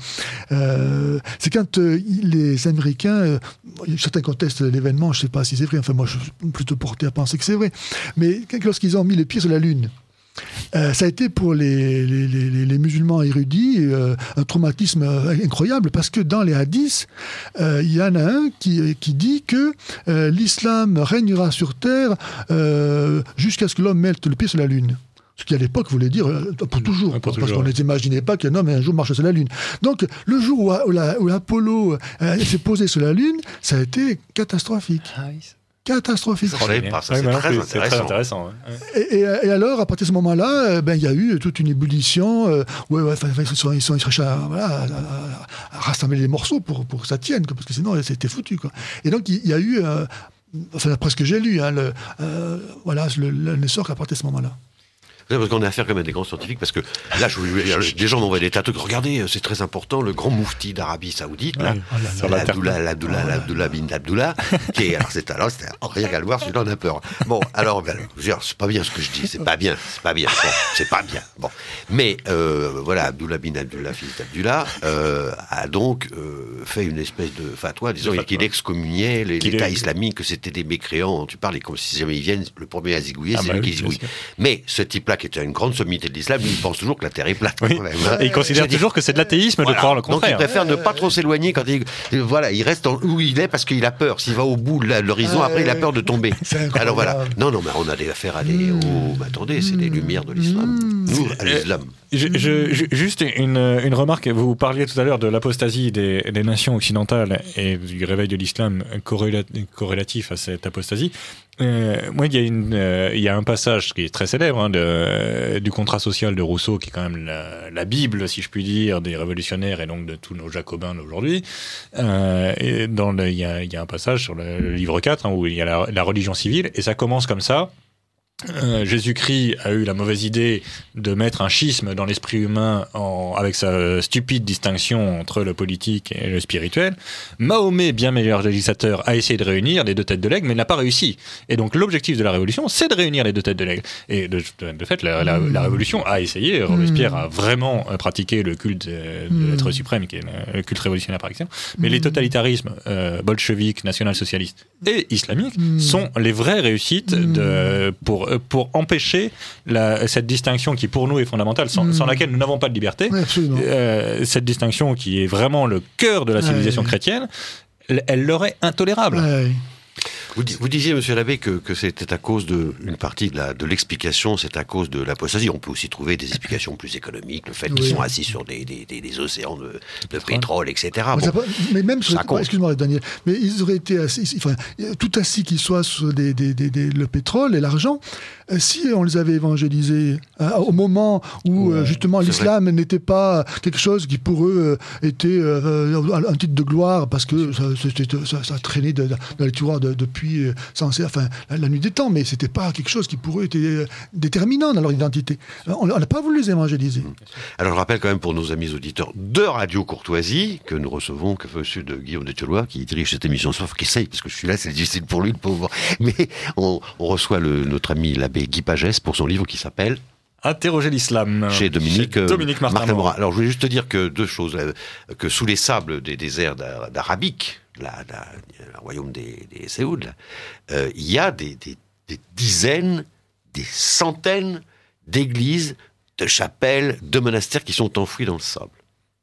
euh, c'est quand euh, les Américains, euh, certains contestent l'événement, je ne sais pas si c'est vrai, enfin moi je suis plutôt porté à penser que c'est vrai, mais lorsqu'ils ont mis les pieds sur la Lune, Euh, ça a été pour les, les, les, les musulmans érudits euh, un traumatisme incroyable parce que dans les hadiths, il euh, y en a un qui, qui dit que euh, l'islam régnera sur terre euh, jusqu'à ce que l'homme mette le pied sur la Lune. Ce qui à l'époque voulait dire euh, pour toujours, pour parce toujours, qu'on ouais. n'imaginait pas qu'un homme un jour marche sur la Lune. Donc le jour où, où, la, où l'Apollo euh, s'est posé sur la Lune, ça a été catastrophique. Ah oui. catastrophique. Ça, c'est pas, ça, c'est Ouais, très c'est intéressant. très intéressant. Ouais. Et, et, et alors, à partir de ce moment-là, euh, ben, il y a eu toute une ébullition. Euh, ouais, ouais, ils, sont, ils, sont, ils cherchaient à, voilà, à, à, à rassembler les morceaux pour, pour que ça tienne, quoi, parce que sinon, c'était foutu. Quoi. Et donc, il y a eu, euh, enfin, d'après ce que j'ai lu, hein, le, euh, voilà, le, le, l'essor à partir de ce moment-là. Parce qu'on a affaire quand même à des grands scientifiques, parce que là, je, je, des gens m'envoient des tas de trucs. Regardez, c'est très important, le grand moufti d'Arabie Saoudite, là, ouais, l'Abdullah, l'Abdullah, l'Abdullah bin Abdullah, qui est, alors c'est alors, c'était rien qu'à le voir, celui-là, on a peur. Bon, alors, ben, je veux dire, c'est pas bien ce que je dis, c'est pas bien, c'est pas bien, bon, c'est pas bien. Bon, mais euh, voilà, Abdullah bin Abdullah, fils d'Abdullah, euh, a donc euh, fait une espèce de fatwa, disons, fatwa. qu'il excommuniait les, l'État est... islamique, que c'était des mécréants. Tu parles, et comme si jamais ils viennent, le premier à zigouiller, ah c'est bah lui oui, qui zigouille. Mais ce type-là, qui était une grande sommité de l'islam, il pense toujours que la Terre est plate. Oui. Quand même, hein. Et il considère Je toujours dis, que c'est de l'athéisme voilà. de croire le contraire. Donc il préfère ne pas trop s'éloigner quand il, voilà, il reste en, où il est parce qu'il a peur. S'il va au bout de l'horizon, euh, après il a peur de tomber. Alors voilà. Non, non, mais on a des affaires à des. Mmh. Oh, mais attendez, c'est les lumières de l'islam. Mmh. Nous, à l'islam. Je, je, je, juste une, une remarque, vous parliez tout à l'heure de l'apostasie des, des nations occidentales et du réveil de l'islam corréla, corrélatif à cette apostasie. Euh, moi, il y, a une, euh, il y a un passage qui est très célèbre hein, de, du contrat social de Rousseau, qui est quand même la, la Bible, si je puis dire, des révolutionnaires et donc de tous nos jacobins d'aujourd'hui. Euh, et dans le, il, y a, il y a un passage sur le, le livre quatre hein, où il y a la, la religion civile, et ça commence comme ça. Euh, Jésus-Christ a eu la mauvaise idée de mettre un schisme dans l'esprit humain en, avec sa stupide distinction entre le politique et le spirituel. Mahomet, bien meilleur législateur, a essayé de réunir les deux têtes de l'aigle, mais n'a pas réussi. Et donc l'objectif de la révolution, c'est de réunir les deux têtes de l'aigle. Et de, de, de fait, la, la, la révolution a essayé. Robespierre a vraiment pratiqué le culte de, de l'être suprême, qui est le culte révolutionnaire par exemple. Mais les totalitarismes euh, bolcheviques, national-socialistes et islamiques sont les vraies réussites de, pour pour empêcher la, cette distinction qui pour nous est fondamentale, sans, mmh. sans laquelle nous n'avons pas de liberté, ouais, euh, cette distinction qui est vraiment le cœur de la civilisation ouais. chrétienne, elle, elle leur est intolérable. Ouais. Vous, vous disiez, monsieur l'abbé, que, que c'était à cause de une partie de, la, de l'explication, c'est à cause de l'apostasie. On peut aussi trouver des explications plus économiques, le fait oui. qu'ils sont assis sur des, des, des, des océans de, de pétrole, et cetera. Bon, pas, mais même sur, les, excuse-moi, Daniel, mais ils auraient été assis, enfin, tout assis qu'ils soient sur des, des, des, des, le pétrole et l'argent. Si on les avait évangélisés euh, au moment où ouais, euh, justement l'islam vrai. n'était pas quelque chose qui pour eux euh, était euh, un titre de gloire parce que ça, ça, ça traînait de, de, dans les tiroirs de, depuis euh, censé, enfin, la, la nuit des temps, mais c'était pas quelque chose qui pour eux était euh, déterminant dans leur identité. On n'a pas voulu les évangéliser. Alors je rappelle quand même pour nos amis auditeurs de Radio Courtoisie que nous recevons que monsieur de Guillaume de Thieulois qui dirige cette émission, sauf qu'il essaye parce que je suis là, c'est difficile pour lui le pauvre. Mais on, on reçoit le, notre ami l'abbé Guy Pagès pour son livre qui s'appelle Interroger l'islam chez Dominique, chez Dominique Martin, Martin Morin. Alors je voulais juste te dire que deux choses, que sous les sables des déserts d'Arabique, là, là, le royaume des, des Séouds, euh, il y a des, des, des dizaines, des centaines d'églises, de chapelles, de monastères qui sont enfouis dans le sable.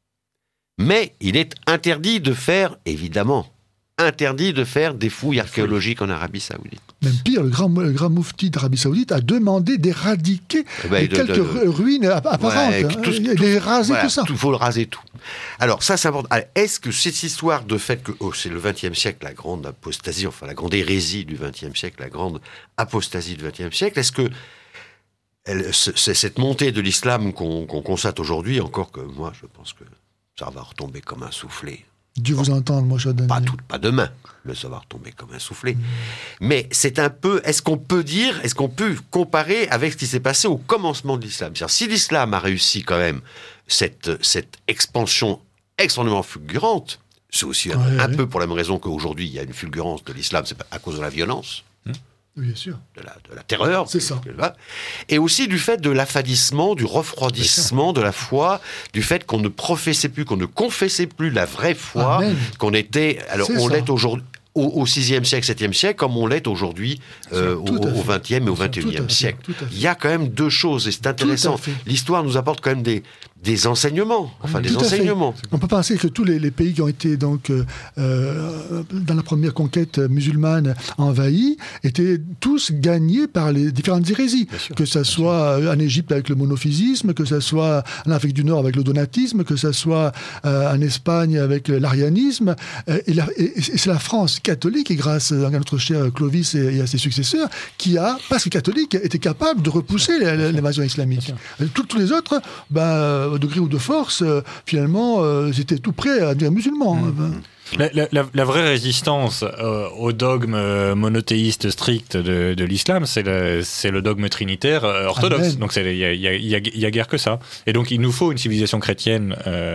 Mais il est interdit de faire, évidemment, interdit de faire des fouilles archéologiques en Arabie Saoudite. Même pire, le grand, le grand moufti d'Arabie Saoudite a demandé d'éradiquer ben, les de, quelques de, de, ruines apparentes, ouais, tout, hein, tout, les raser voilà, tout ça. Il faut le raser tout. Alors ça, c'est important. Alors, est-ce que cette histoire de fait que oh, c'est le vingtième siècle, la grande apostasie, enfin la grande hérésie du vingtième siècle, la grande apostasie du vingtième siècle, est-ce que elle, c'est cette montée de l'islam qu'on, qu'on constate aujourd'hui, encore que moi, je pense que ça va retomber comme un soufflé. Dieu bon, vous entende, moi, je donne. Pas, tout, pas demain, mais ça va retomber comme un soufflé. Mmh. Mais c'est un peu. Est-ce qu'on peut dire, est-ce qu'on peut comparer avec ce qui s'est passé au commencement de l'islam ? C'est-à-dire, si l'islam a réussi quand même cette, cette expansion extrêmement fulgurante, c'est aussi un, ouais, un ouais. peu pour la même raison qu'aujourd'hui il y a une fulgurance de l'islam, c'est à cause de la violence. Mmh. Bien sûr. De la, de la terreur. C'est ça. Et aussi du fait de l'affadissement, du refroidissement de la foi, du fait qu'on ne professait plus, qu'on ne confessait plus la vraie foi, Amen. qu'on était... Alors, c'est on ça. l'est aujourd'hui... Au sixième siècle, septième siècle, comme on l'est aujourd'hui euh, au vingtième et au vingt et unième siècle. Il y a quand même deux choses, et c'est intéressant. L'histoire nous apporte quand même des, des enseignements, enfin des Tout à fait. enseignements. On peut penser que tous les, les pays qui ont été donc euh, euh, dans la première conquête musulmane envahis étaient tous gagnés par les différentes hérésies, sûr, que ça soit sûr. en Égypte avec le monophysisme, que ça soit en Afrique du Nord avec le donatisme, que ça soit euh, en Espagne avec l'arianisme, euh, et, la, et, et c'est la France catholique, et grâce à notre cher Clovis et, et à ses successeurs, qui a, parce que catholique, était capable de repousser l'invasion islamique. Tous, tous les autres, ben, de gré ou de force, euh, finalement, euh, ils étaient tout prêts à devenir musulmans. Mmh. La, la, la vraie résistance euh, au dogme euh, monothéiste strict de, de l'islam, c'est le, c'est le dogme trinitaire euh, orthodoxe. Amen. Donc il y a, y, a, y, a, y a guère que ça. Et donc il nous faut une civilisation chrétienne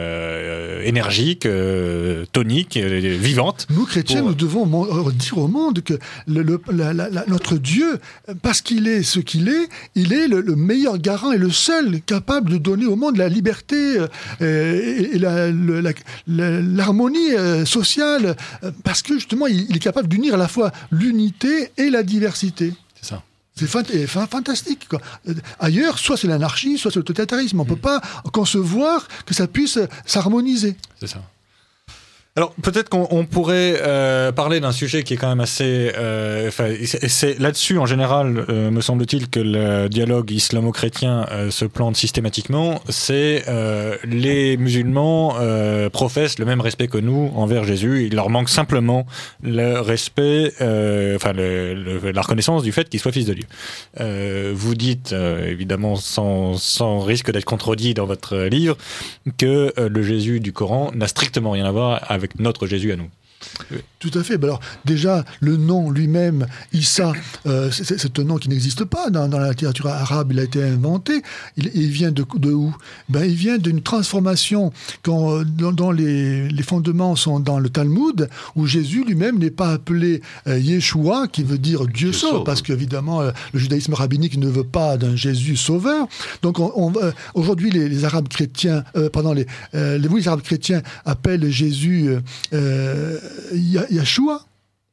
euh, énergique, euh, tonique, euh, vivante. Nous chrétiens, pour... nous devons dire au monde que le, le, la, la, la, notre Dieu, parce qu'il est ce qu'il est, il est le, le meilleur garant et le seul capable de donner au monde la liberté euh, et, et la, la, la, l'harmonie euh, sociale. Social, parce que justement, il est capable d'unir à la fois l'unité et la diversité. C'est ça. C'est fant- fantastique, quoi. Ailleurs, soit c'est l'anarchie, soit c'est le totalitarisme. On ne mmh. peut pas concevoir que ça puisse s'harmoniser. C'est ça. Alors peut-être qu'on on pourrait euh, parler d'un sujet qui est quand même assez... Euh, c'est, c'est là-dessus en général, euh, me semble-t-il, que le dialogue islamo-chrétien euh, se plante systématiquement. C'est euh, les musulmans euh, professent le même respect que nous envers Jésus. Il leur manque simplement le respect, euh, enfin le, le, la reconnaissance du fait qu'il soit fils de Dieu. Euh, vous dites, euh, évidemment sans, sans risque d'être contredit dans votre livre, que euh, le Jésus du Coran n'a strictement rien à voir avec avec notre Jésus à nous. Tout à fait. Ben alors, déjà, le nom lui-même, Issa, euh, c'est, c'est un nom qui n'existe pas dans, dans la littérature arabe. Il a été inventé. Il, il vient de, de où? Ben, il vient d'une transformation quand, dont, dont les, les fondements sont dans le Talmud, où Jésus lui-même n'est pas appelé euh, Yeshua, qui veut dire Dieu sauve, sauve, parce qu'évidemment, euh, le judaïsme rabbinique ne veut pas d'un Jésus sauveur. Donc, on, on, euh, aujourd'hui, les, les Arabes chrétiens, euh, pardon, les, euh, les, oui, les Arabes chrétiens appellent Jésus euh, Yeshua,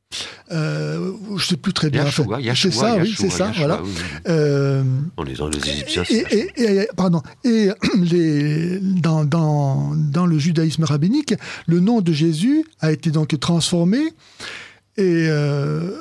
euh, je ne sais plus très bien. Yeshua, enfin, Yeshua, c'est ça, Yeshua, oui, c'est ça, Yeshua, voilà. Oui, oui. Euh, On est dans les Égyptiens. Et, et, et, pardon. Et les, dans, dans, dans le judaïsme rabbinique, le nom de Jésus a été donc transformé. Et euh,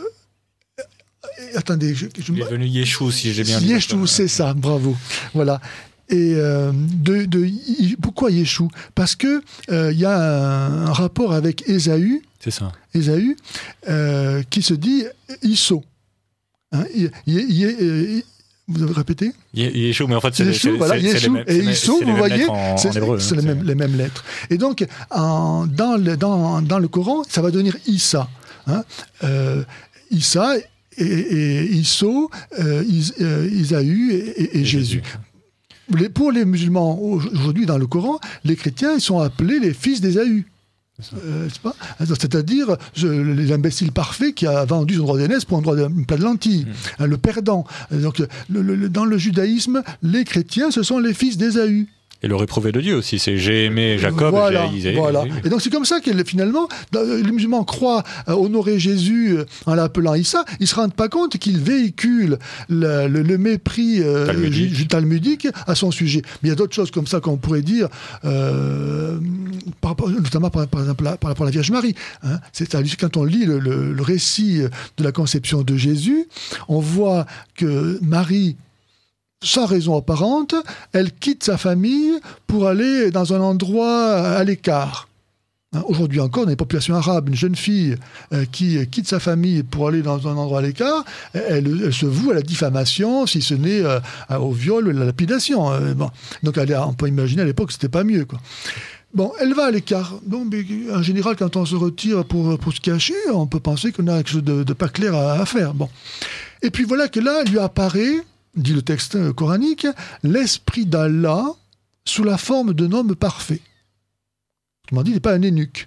attendez, je, je il est devenu Yeshua, si j'ai bien dit. Yeshua, c'est ça, bravo. Voilà. Et euh, de, de, pourquoi Yeshua? Parce que il euh, y a un, un rapport avec Ésaü. C'est ça. Ésaü, euh, qui se dit Isso. Hein, y, y, y, vous avez répété? Yeshua, mais en fait, c'est, Yeshua, c'est, voilà, c'est, Yeshua, c'est les mêmes, et Isso, vous voyez, en, c'est, en hébreu, c'est, hein, les, mêmes, les mêmes lettres. Et donc, en, dans, le, dans, dans le Coran, ça va devenir Issa. Hein, euh, Issa et, et Isso, euh, Is, euh, Isaü et, et, et, et Jésus. Jésus. Les, pour les musulmans, aujourd'hui, dans le Coran, les chrétiens, ils sont appelés les fils d'Ésaü. Euh, c'est pas c'est-à-dire je, l'imbécile parfait qui a vendu son droit d'aînesse pour un droit d'un plat de lentilles, mmh. hein, le perdant. Donc, le, le, dans le judaïsme, les chrétiens, ce sont les fils d'Ésaü. Et le réprouvé de Dieu aussi, c'est j'ai aimé Jacob, voilà, j'ai Isaïe. Voilà. Et donc c'est comme ça que finalement, les musulmans croient honorer Jésus en l'appelant Issa, ils ne se rendent pas compte qu'ils véhiculent le, le, le mépris euh, talmudique. talmudique à son sujet. Mais il y a d'autres choses comme ça qu'on pourrait dire, euh, par, notamment par, par exemple par rapport à la Vierge Marie. Hein. C'est-à-dire quand on lit le, le, le récit de la conception de Jésus, on voit que Marie, sans raison apparente, elle quitte sa famille pour aller dans un endroit à l'écart. Hein, aujourd'hui encore, dans les populations arabes, une jeune fille euh, qui quitte sa famille pour aller dans un endroit à l'écart, elle, elle se voue à la diffamation, si ce n'est euh, au viol ou à la lapidation. Euh, bon. Donc elle, on peut imaginer à l'époque que c'était pas mieux, quoi. Bon, elle va à l'écart. Donc, en général, quand on se retire pour, pour se cacher, on peut penser qu'on a quelque chose de, de pas clair à, à faire. Bon. Et puis voilà que là, lui apparaît, dit le texte coranique, l'esprit d'Allah sous la forme d'un homme parfait. Autrement dit, il n'est pas un eunuque.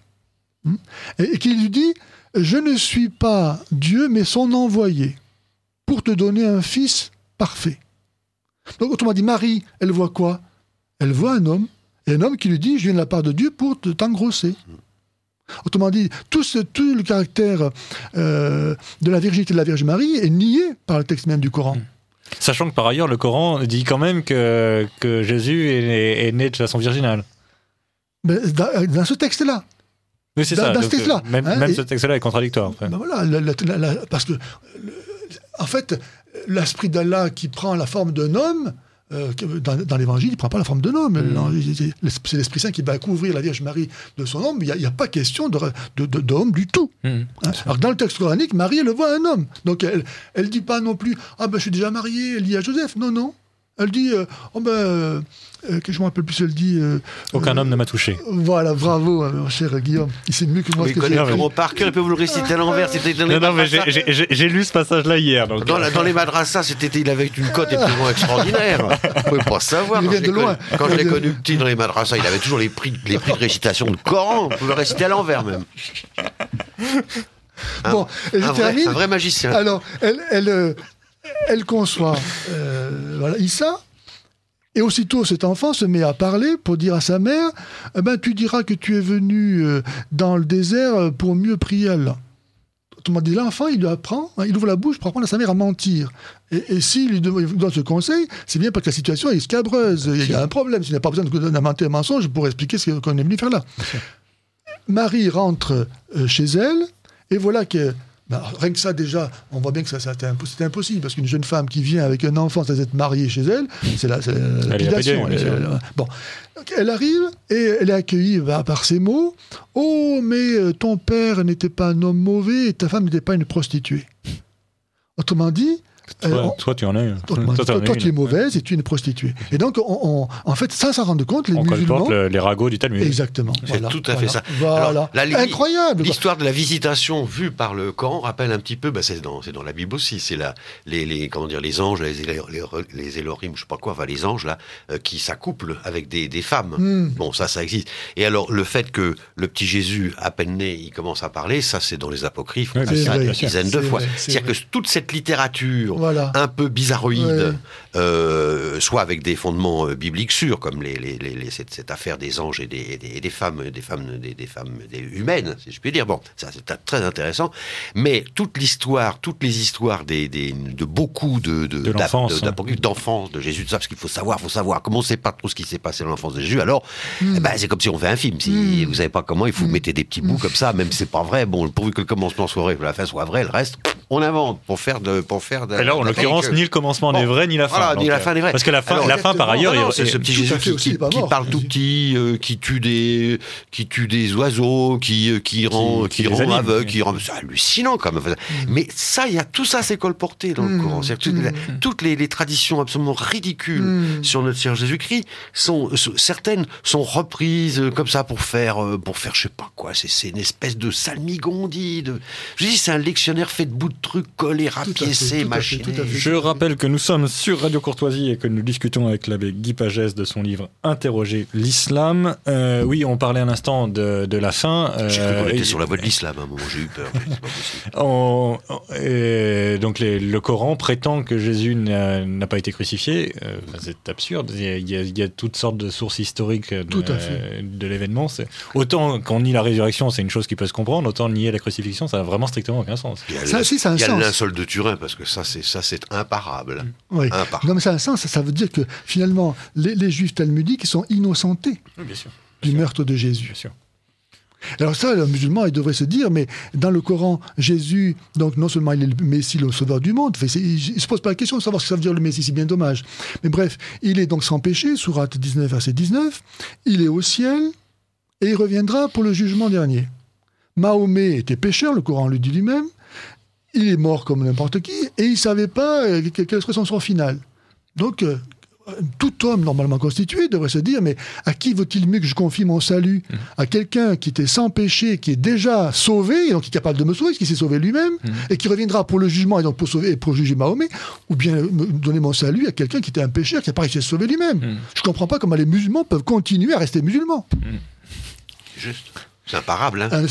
Et, et qui lui dit, je ne suis pas Dieu, mais son envoyé, pour te donner un fils parfait. Donc, autrement dit, Marie, elle voit quoi? Elle voit un homme, et un homme qui lui dit, je viens de la part de Dieu pour te, t'engrosser. Autrement dit, tout, ce, tout le caractère euh, de la virginité de la Vierge Marie est nié par le texte même du Coran. Sachant que par ailleurs, le Coran dit quand même que, que Jésus est, est né de façon virginale. Mais dans, dans ce texte-là. Oui, c'est dans, ça. Dans Donc, ce texte-là. Même, hein, même et, ce texte-là est contradictoire. Après. Ben voilà, la, la, la, la, parce que, le, en fait, l'esprit d'Allah qui prend la forme d'un homme, euh, dans, dans l'évangile, il ne prend pas la forme d'un homme. Mmh. C'est l'Esprit Saint qui va couvrir la Vierge Marie de son homme, mais il n'y a, a pas question de, de, de, d'homme du tout. Mmh. Hein? Alors dans le texte coranique, Marie, elle voit un homme. Donc elle ne dit pas non plus « Ah ben je suis déjà mariée », elle dit à Joseph. Non, non. Elle dit euh, « Oh ben, euh, que je me rappelle plus, elle dit... Euh, » Aucun euh, homme ne m'a touché. Voilà, bravo, mon cher Guillaume. Il sait mieux que moi. Il connaît le Coran par cœur, il peut vous le réciter à l'envers. C'était dans les non, non, mais j'ai, j'ai, j'ai lu ce passage-là hier. Donc... Dans, la, dans les madrassas, c'était, il avait une cote absolument extraordinaire. Vous pouvez pas savoir. Il Quand, vient de loin. Connu, quand je l'ai connu petit dans les madrasas, il avait toujours les prix, les prix de récitation de Coran. Vous le réciter à l'envers même. Un, bon, et je un, termine. Vrai, un vrai magicien. Alors, elle, elle, euh, elle conçoit euh, voilà, Issa. Et aussitôt, cet enfant se met à parler pour dire à sa mère eh ben, tu diras que tu es venu euh, dans le désert pour mieux prier Allah. Autrement dit, l'enfant, il lui apprend, hein, il ouvre la bouche pour apprendre à sa mère à mentir. Et, et s'il lui donne ce conseil, c'est bien parce que la situation est scabreuse. Il y a un problème. S'il n'y a pas besoin d'inventer un mensonge pour expliquer ce qu'on est venu faire là. Marie rentre euh, chez elle, et voilà que. Ben, rien que ça, déjà, on voit bien que ça, ça c'était, impossible, c'était impossible, parce qu'une jeune femme qui vient avec un enfant sans être mariée chez elle, c'est la, c'est la lapidation. Elle, elle, elle, bon. Elle arrive et elle est accueillie bah, par ces mots « Oh, mais euh, ton père n'était pas un homme mauvais et ta femme n'était pas une prostituée. » Autrement dit, Toi, euh, on, toi, tu en es. Toi, toi, toi, toi tu es mauvaise et tu es une prostituée. Et donc, on, on, en fait, ça, ça rend compte, les on musulmans... colporte le, les ragots du Talmud. Exactement. C'est voilà, tout à voilà, fait ça. Voilà. Alors, la, incroyable. L'histoire de la visitation vue par le Coran rappelle un petit peu, bah, c'est, dans, c'est dans la Bible aussi, c'est la, les, les, comment dire, les anges, les, les, les Elohim, je sais pas quoi, enfin les anges là, euh, qui s'accouplent avec des, des femmes. Mm. Bon, ça, ça existe. Et alors, le fait que le petit Jésus, à peine né, il commence à parler, ça, c'est dans les apocryphes, oui, c'est vrai, une dizaine de c'est fois. vrai, C'est-à-dire vrai. que toute cette littérature, voilà. un peu bizarroïde, ouais. euh, soit avec des fondements euh, bibliques sûrs, comme les, les, les, les, cette, cette affaire des anges et des, des, des femmes, des femmes, des, des femmes des humaines, si je puis dire. Bon, ça c'est très intéressant. Mais toute l'histoire, toutes les histoires des, des, de beaucoup de, de, de l'enfance, de, de, d'enfance, de Jésus, de ça, parce qu'il faut savoir, faut savoir. Comme on ne sait pas trop ce qui s'est passé dans l'enfance de Jésus, alors, mm. eh ben, c'est comme si on fait un film. Si mm. vous savez pas comment, il faut mm. mettre des petits bouts comme ça, même si c'est pas vrai. Bon, pourvu que le commencement soit vrai, que la fin soit vraie, le reste, on invente pour faire de, pour faire de. Et là, en l'occurrence, que... ni le commencement bon, n'est vrai, ni la fin. Voilà, donc, ni la fin n'est vraie. Parce que la fin, alors, la fin par ailleurs, non, non, il, c'est ce petit Jésus qui, qui, qui parle tout petit, euh, qui tue des, qui tue des oiseaux, qui, qui rend, qui, qui, qui rend aveugle, qui rend, c'est hallucinant quand même. Mm. Mais ça, il y a tout ça, c'est colporté dans le mm. Coran. C'est-à-dire mm. toutes, toutes les, les traditions absolument ridicules mm. sur notre Seigneur Jésus-Christ sont, sont, certaines sont reprises comme ça pour faire, pour faire, je sais pas quoi. C'est, c'est une espèce de salmigondie. De, je dis, c'est un lectionnaire fait de bouts de trucs collés, rapiécés, machinés. Je rappelle que nous sommes sur Radio Courtoisie et que nous discutons avec l'abbé Guy Pagès de son livre Interroger l'islam. Euh, oui, on parlait un instant de, de la fin. Euh, j'ai cru qu'on était et, sur la voie de l'islam à un moment, j'ai eu peur. C'est pas possible. On, euh, donc les, le Coran prétend que Jésus n'a, n'a pas été crucifié. Euh, c'est absurde. Il y, a, il, y a, il y a toutes sortes de sources historiques de, de l'événement. C'est, autant qu'on nie la résurrection, c'est une chose qui peut se comprendre, autant nier la crucifixion, ça n'a vraiment strictement aucun sens. Il y a, ça, le, si, ça a un il y a sens. le linceul de Turin, parce que ça, c'est, ça, c'est imparable. Oui. Imparable. Non, mais ça a un sens. Ça, ça veut dire que finalement, les, les juifs talmudiques sont innocentés oui, bien sûr, bien du sûr. meurtre de Jésus. Bien sûr. Alors ça, le musulman, il devrait se dire, mais dans le Coran, Jésus, donc non seulement il est le Messie, le sauveur du monde, fait, il ne se pose pas la question de savoir ce que ça veut dire le Messie, c'est bien dommage. Mais bref, il est donc sans péché, sourate dix-neuf, verset dix-neuf, il est au ciel, et il reviendra pour le jugement dernier. Mahomet était pécheur, le Coran le dit lui-même, il est mort comme n'importe qui, et il ne savait pas quelle serait son sort final. Donc, euh, tout homme normalement constitué devrait se dire, mais à qui vaut-il mieux que je confie mon salut ? Mmh. À quelqu'un qui était sans péché, qui est déjà sauvé, et donc qui est capable de me sauver, qui s'est sauvé lui-même, mmh. et qui reviendra pour le jugement, et donc pour sauver et pour juger Mahomet, ou bien me donner mon salut à quelqu'un qui était un pécheur, qui n'a pas réussi à se sauver lui-même. Mmh. Je ne comprends pas comment les musulmans peuvent continuer à rester musulmans. Mmh. Juste. C'est imparable, hein ? Hein, n'est-ce pas ?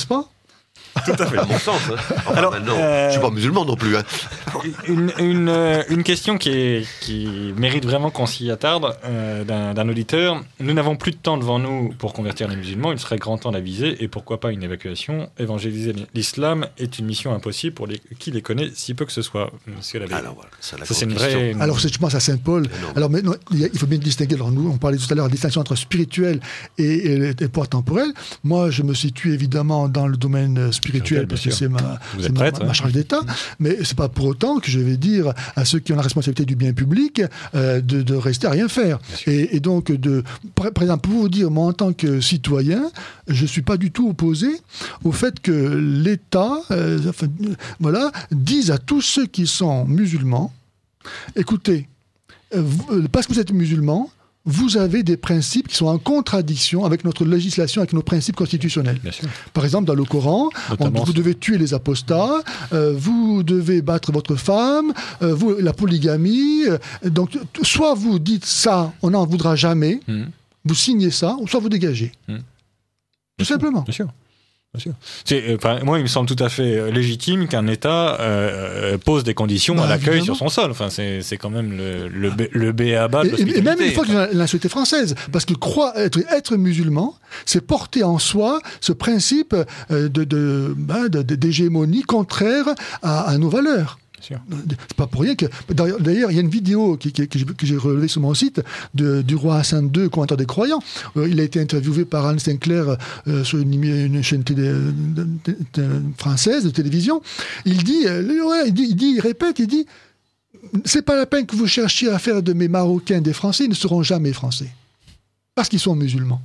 Tout à fait. Bon sens. Hein. Enfin, Alors, maintenant, euh, je suis pas musulman non plus. Hein. Une, une, euh, une question qui, est, qui mérite vraiment qu'on s'y attarde euh, d'un, d'un auditeur. Nous n'avons plus de temps devant nous pour convertir les musulmans. Il serait grand temps d'aviser, et pourquoi pas une évacuation. Évangéliser l'islam est une mission impossible pour les, qui les connaît si peu que ce soit. Monsieur Labbé. Alors voilà, ça, la Ça, c'est une question. vraie. Alors, c'est, je pense à Saint-Paul. Énorme. Alors, maintenant, il y a- il faut bien distinguer. Alors, nous, on parlait tout à l'heure de la distinction entre spirituel et, et, et pouvoir temporel. Moi, je me situe évidemment dans le domaine euh, spirituel Bien parce sûr. que c'est ma, Vous c'est êtes ma, prêtre, ma- hein. ma charge d'État. Mais c'est pas pour autant que je vais dire à ceux qui ont la responsabilité du bien public euh, de, de rester à rien faire. Et, et donc, de, par, par exemple, pour vous dire, moi, en tant que citoyen, je suis pas du tout opposé au fait que l'État, euh, enfin, euh, voilà, dise à tous ceux qui sont musulmans, écoutez, euh, vous- euh, parce que vous êtes musulman, vous avez des principes qui sont en contradiction avec notre législation, avec nos principes constitutionnels. Bien sûr. Par exemple, dans le Coran, on- Notamment- vous devez tuer les apostats, euh, vous devez battre votre femme, euh, vous, la polygamie. euh, donc, t- soit vous dites ça, on n'en voudra jamais, Mhm. vous signez ça, ou soit vous dégagez. Mhm. Tout simplement. Bien sûr. Bien sûr. C'est, euh, enfin, moi, il me semble tout à fait euh, légitime qu'un État euh, euh, pose des conditions Bah, à l'accueil évidemment. sur son sol. Enfin, c'est, c'est quand même le, le, B- le B A B A de Et, et- et l'hospitalité. même une fois que la, la société française, parce que croire, être, être musulman, c'est porter en soi ce principe euh, de, de, ben, de- de- d'hégémonie contraire à, à nos valeurs. Bien sûr. C'est pas pour rien que. D'ailleurs, d'ailleurs, il y a une vidéo qui, qui- que j'ai- que j'ai relevée sur mon site de, du roi Hassan deux, commentateur des croyants. Euh, il a été interviewé par Anne Sinclair euh, sur une, une chaîne télé, de- de- de- française de télévision. Il dit, euh, ouais, il dit, il dit, il répète, il dit, c'est pas la peine que vous cherchiez à faire de mes Marocains des Français, ils ne seront jamais Français. Parce qu'ils sont musulmans.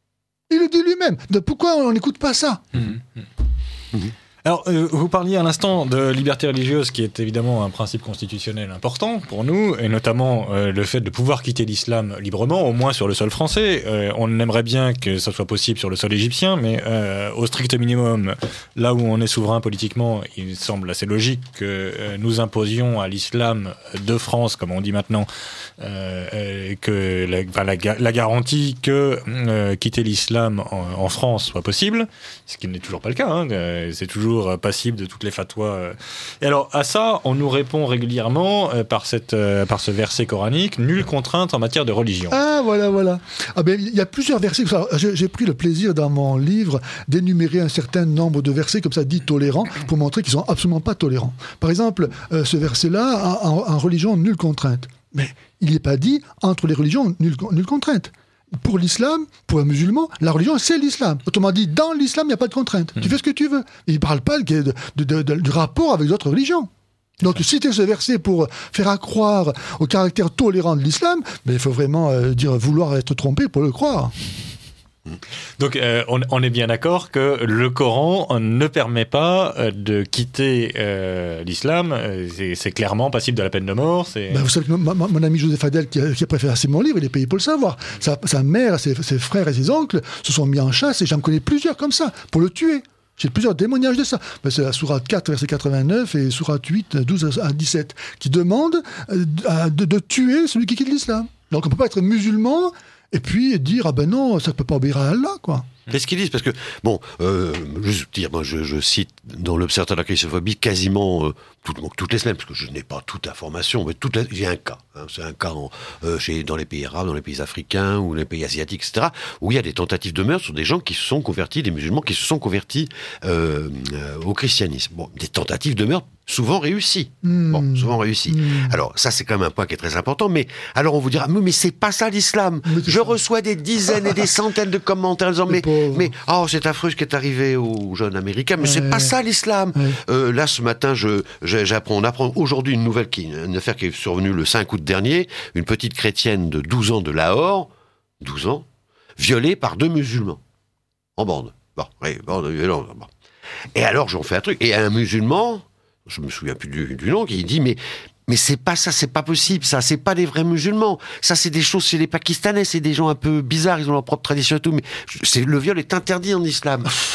Il le dit lui-même. De pourquoi on n'écoute pas ça? Mhm. Mhm. Alors, euh, vous parliez à l'instant de liberté religieuse, qui est évidemment un principe constitutionnel important pour nous, et notamment euh, le fait de pouvoir quitter l'islam librement, au moins sur le sol français. Euh, on aimerait bien que ça soit possible sur le sol égyptien, mais euh, au strict minimum, là où on est souverain politiquement, il semble assez logique que euh, nous imposions à l'islam de France, comme on dit maintenant, euh, euh, que la, enfin, la, ga- la garantie que euh, quitter l'islam en, en France soit possible, ce qui n'est toujours pas le cas. Hein, euh, c'est toujours passible de toutes les fatwas. Et alors, à ça, on nous répond régulièrement euh, par, cette, euh, par ce verset coranique, nulle contrainte en matière de religion. Ah, voilà, voilà. Ah ben, il y a plusieurs versets. Alors, J'ai j'ai pris le plaisir dans mon livre d'énumérer un certain nombre de versets, comme ça, dits tolérants, pour montrer qu'ils sont absolument pas tolérants. Par exemple, euh, ce verset-là, en, en- en religion, nulle contrainte. Mais il n'est pas dit entre les religions, nulle, nulle contrainte. Pour l'islam, pour un musulman, la religion, c'est l'islam. Autrement dit, dans l'islam, il n'y a pas de contrainte. Mmh. Tu fais ce que tu veux. Il ne parle pas de, de, de, de, du rapport avec d'autres religions. Donc, citer ce verset pour faire accroire au caractère tolérant de l'islam, mais il faut vraiment euh, dire vouloir être trompé pour le croire. Donc, euh, on, on est bien d'accord que le Coran ne permet pas euh, de quitter euh, l'islam. C'est, c'est clairement passible de la peine de mort. C'est... Ben, vous savez que ma, ma, mon ami Joseph Adel, qui a, qui a préfacé mon livre, il est payé pour le savoir. Sa, sa mère, ses, ses frères et ses oncles se sont mis en chasse, et j'en connais plusieurs comme ça, pour le tuer. J'ai plusieurs témoignages de ça. Ben, c'est la sourate quatre, verset quatre-vingt-neuf, et sourate huit, douze à dix-sept, qui demandent euh, de, de tuer celui qui quitte l'islam. Donc on ne peut pas être musulman et puis dire ah ben non, ça ne peut pas obéir à Allah, quoi. Qu'est-ce qu'ils disent? Parce que, bon, euh, juste dire, moi, je, je cite dans l'Observatoire de la christophobie quasiment euh, tout, donc, toutes les semaines, parce que je n'ai pas toute l'information, mais toute la, j'ai un cas. Hein, c'est un cas en, euh, chez, dans les pays arabes, dans les pays africains, ou les pays asiatiques, et cetera, où il y a des tentatives de meurtre sur des gens qui se sont convertis, des musulmans qui se sont convertis euh, euh, au christianisme. Bon, des tentatives de meurtre souvent réussies. Mmh. Bon, souvent réussies. Mmh. Alors, ça, c'est quand même un point qui est très important, mais alors on vous dira, mais, mais c'est pas ça l'islam. Mais Je reçois des dizaines et des centaines de commentaires en disant, mais, mais oh, c'est affreux ce qui est arrivé aux jeunes américains, mais ouais. c'est pas ça l'islam. Ouais. Euh, là, ce matin, je, je, j'apprends, on apprend aujourd'hui une nouvelle, qui, une affaire qui est survenue le cinq août dernier, une petite chrétienne de douze ans de Lahore, douze ans, violée par deux musulmans, en bande. Bon, oui, bande, violence, bon. Et alors, j'en fais un truc, et un musulman, je me souviens plus du, du nom, qui dit, mais Mais c'est pas ça, c'est pas possible, ça, c'est pas des vrais musulmans. Ça, c'est des choses chez les Pakistanais, c'est des gens un peu bizarres, ils ont leur propre tradition et tout, mais c'est, le viol est interdit en islam.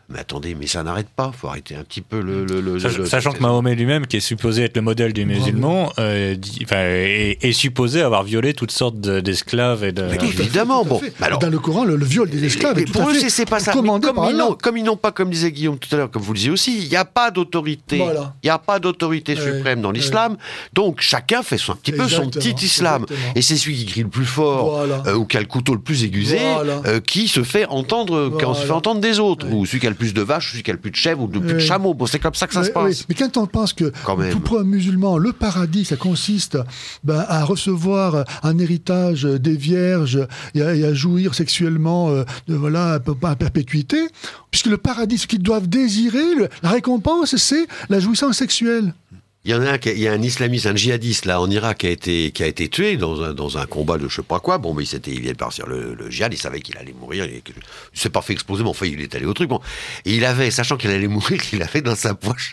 Mais attendez, mais ça n'arrête pas. Faut arrêter un petit peu le. le, le, Sach- le sachant que Mahomet lui-même, qui est supposé être le modèle du musulman, euh, dit, enfin, est, est supposé avoir violé toutes sortes de, d'esclaves et de. Mais Tout à fait, évidemment, tout à bon. fait. Alors, dans le Coran, le, le viol des esclaves mais est tout pour à eux, fait c'est, c'est pas ça. Mais commandé comme, par ils Allah. n'ont, comme ils n'ont pas, comme disait Guillaume tout à l'heure, comme vous le disiez aussi, il n'y a pas d'autorité. Voilà. Il n'y a pas d'autorité Ouais, suprême dans ouais. l'islam. Donc chacun fait son, un petit peu son Exactement, petit islam. exactement. Et c'est celui qui crie le plus fort, Voilà. euh, ou qui a le couteau le plus aiguisé, Voilà. euh, qui se fait entendre, qui Voilà. se fait entendre des autres. Ouais. Ou celui qui a le plus de vaches, celui qui a le plus de chèvres, ou le plus de Ouais. chameaux. Bon, c'est comme ça que ça Oui, se passe. oui. Mais quand on pense que Quand même. pour, pour un musulman, le paradis, ça consiste ben, à recevoir un héritage des vierges et à, et à jouir sexuellement euh, de, voilà, à perpétuité, puisque le paradis, ce qu'ils doivent désirer, le- la récompense, c'est la jouissance sexuelle. Il y en a un, qui a- il y a un islamiste, un djihadiste là en Irak qui a été qui a été tué dans un dans un combat de je sais pas quoi. Bon, mais il s'était il vient de partir le, le djihad, il savait qu'il allait mourir. Il, il s'est pas fait exploser, mais enfin il est allé au truc. Bon, et il avait, sachant qu'il allait mourir, il avait dans sa poche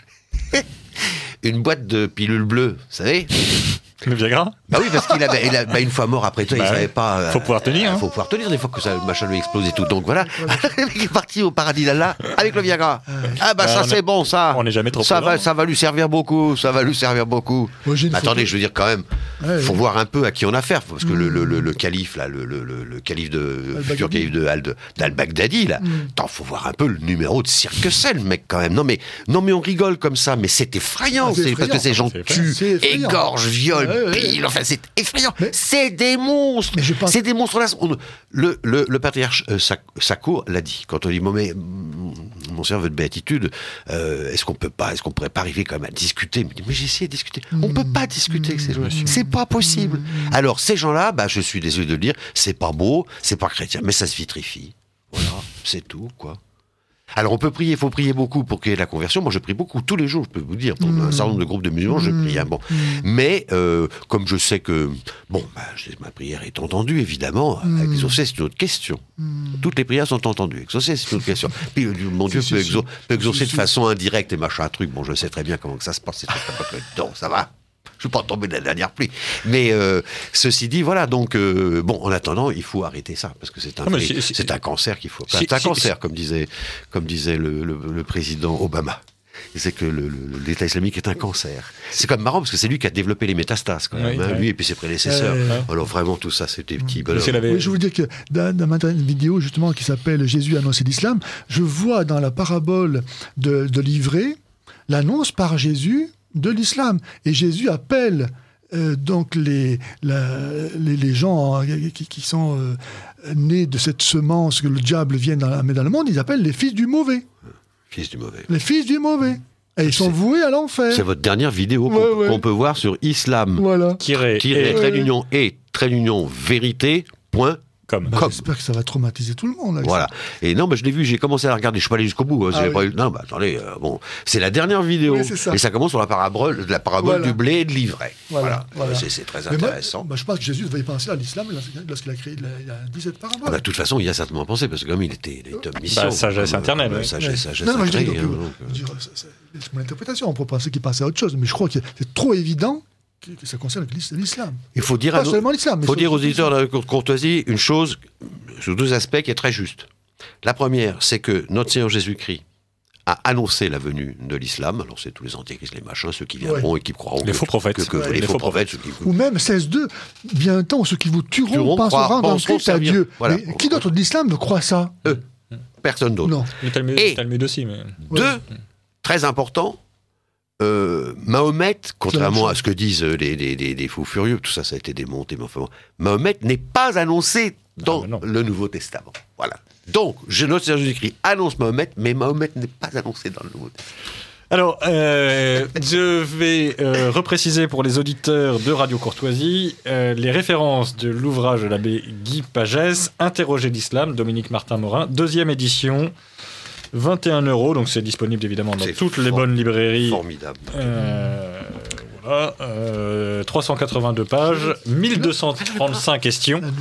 une boîte de pilules bleues, vous savez. Le Viagra. Bah oui, parce qu'il avait, il a- bah une fois mort après toi, Bah il ouais. savait pas. euh, Faut pouvoir tenir, hein. Faut pouvoir tenir des fois que ça, le machin lui explose et tout. Donc voilà, le mec est parti au paradis d'Allah avec le Viagra. Ah bah Bah, ça on c'est est- bon ça. on n'est jamais trop Ça prudent. va, ça va lui servir beaucoup. Ça va lui servir beaucoup. Moi, j'ai une Mais attendez, photo. je veux dire quand même, Ouais, faut ouais. voir un peu à qui on a affaire, parce que le, le, le, le calife là, le, le, le, le calife de le futur Al-Baghdadi. calife de Al- de- d'Al-Baghdadi là, attends, faut voir un peu le numéro de cirque que c'est le mec quand même. Non mais non mais on rigole comme ça, mais c'est effrayant, Ah, c'est c'est parce que effrayant. ces gens C'est effrayant. tuent, C'est effrayant. égorgent, violent, Ouais, ouais, pillent, enfin c'est effrayant. Mais- C'est des monstres, Mais je pense- c'est des monstres là. On- le, le, le patriarche euh, Sac- Sacco l'a dit quand on dit bon, mais mm, mon sœur veut de béatitude, euh, est-ce qu'on peut pas, est-ce qu'on pourrait pas arriver quand même à discuter? Mais, mais j'ai essayé de discuter. On peut pas discuter avec ces gens. C'est pas possible. Alors ces gens-là, bah je suis désolé de le dire, c'est pas beau, c'est pas chrétien, mais ça se vitrifie. Voilà, c'est tout quoi. Alors on peut prier, il faut prier beaucoup pour qu'il y ait la conversion. Moi je prie beaucoup tous les jours, je peux vous dire. Pour un certain nombre de groupes de musulmans, je prie. Hein, bon. Mais euh, comme je sais que bon, bah, je- ma prière est entendue évidemment. Exaucer c'est une autre question. Toutes les prières sont entendues. Exaucer c'est une autre question. Puis euh, mon Dieu Si, peut, si, exau- si. peut exaucer Si, de si. façon indirecte et machin un truc. Bon, je sais très bien comment que ça se passe. C'est non, ça va. Je suis pas tombé de la dernière pluie. Mais euh, ceci dit, voilà. Donc euh, bon, en attendant, il faut arrêter ça parce que c'est un Non, mais vrai- si- si- c'est un cancer qu'il faut. si- c'est un si- cancer, comme disait comme disait le, le, le président Obama. Et c'est que le- le- l'État islamique est un cancer. C'est quand même marrant parce que c'est lui qui a développé les métastases, quand même, Oui, hein, ouais. lui et puis ses prédécesseurs. Euh, Alors vraiment tout ça, c'est des petits Parce bonhommes. qu'il avait- Oui, je vous dis que dans, dans ma dernière vidéo justement qui s'appelle Jésus a annoncé l'islam, je vois dans la parabole de, de Livrée l'annonce par Jésus de l'islam. Et Jésus appelle euh, donc les, la- les, les gens euh, qui, qui sont euh, nés de cette semence que le diable vient dans, met dans le monde, ils appellent les fils du mauvais. Fils du mauvais. Les fils du mauvais. Et ils sont C'est- voués à l'enfer. C'est votre dernière vidéo qu'on Ouais, ouais. qu'on peut voir sur islam. Voilà. Tiré, Tiré, et trait Ouais. d'union et trait d'union vérité. Point. comme. Bah, Comme. J'espère que ça va traumatiser tout le monde. avec Voilà. Et non, bah, je l'ai vu, j'ai commencé à la regarder. Je suis pas allé jusqu'au bout. Hein, Ah j'ai oui. pas eu- Non, bah, attendez, euh, bon, c'est la dernière vidéo. Oui, c'est ça. Et ça commence sur la parabole, la parabole Voilà. du blé et de l'ivraie. Voilà, Voilà. voilà. Euh, C'est, c'est très ça. Mais moi, intéressant. bah, je pense que Jésus devait y penser à l'islam lorsqu'il lorsqu'il a créé, il a, il a dit cette parabole. Ah bah, de toute façon, il y a certainement pensé, parce que comme il était, il était omniscient. Bah, sagesse comme, internelle, euh, ouais. Sagesse, Ouais. sagesse Non, non, je dis, sacrée, donc, hein, euh, donc, euh, je veux dire, c'est- c'est c'est mon interprétation. On peut penser qu'il pensait à autre chose, mais je crois que c'est trop évident que, que ça concerne l'is- l'islam. Il faut dire, à Pas nos- seulement l'islam. mais faut surtout dire aux l'islam. éditeurs de la cour- courtoisie une chose, sur deux aspects, qui est très juste. La première, c'est que notre Seigneur Jésus-Christ a annoncé la venue de l'islam. Alors, c'est tous les antéchrists, les machins, ceux qui viendront et qui croiront. Les que- faux prophètes. que- que- Ouais. les, Les faux faux prophètes, ceux qui. Ou même seize deux, vient un temps où ceux qui vous tueront, Tueront, pensent croire- rendre en penseront Christ à servir. Dieu. Voilà. Mais qui d'autre de l'islam croit ça? Eux. Personne d'autre. Non. Le Talmud, Et- le Talmud aussi, mais. Deux, très important, euh, Mahomet, contrairement chose. à ce que disent euh, les, les, les- les fous furieux, tout ça, ça a été démonté, mais enfin bon, Mahomet n'est pas annoncé dans Ah, mais non. le Nouveau Testament. Voilà. Donc, je note Seigneur Jésus-Christ annonce Mahomet, mais Mahomet n'est pas annoncé dans le Nouveau Testament. Alors, euh, je vais euh, repréciser pour les auditeurs de Radio Courtoisie euh, les références de l'ouvrage de l'abbé Guy Pagès, Interroger l'islam, Dominique Martin-Morin, deuxième édition, vingt et un euros, donc c'est disponible évidemment dans C'est toutes les for- bonnes librairies. Formidable. Euh, voilà, euh, trois cent quatre-vingt-deux pages, mille deux cent trente-cinq questions. La nouvelle.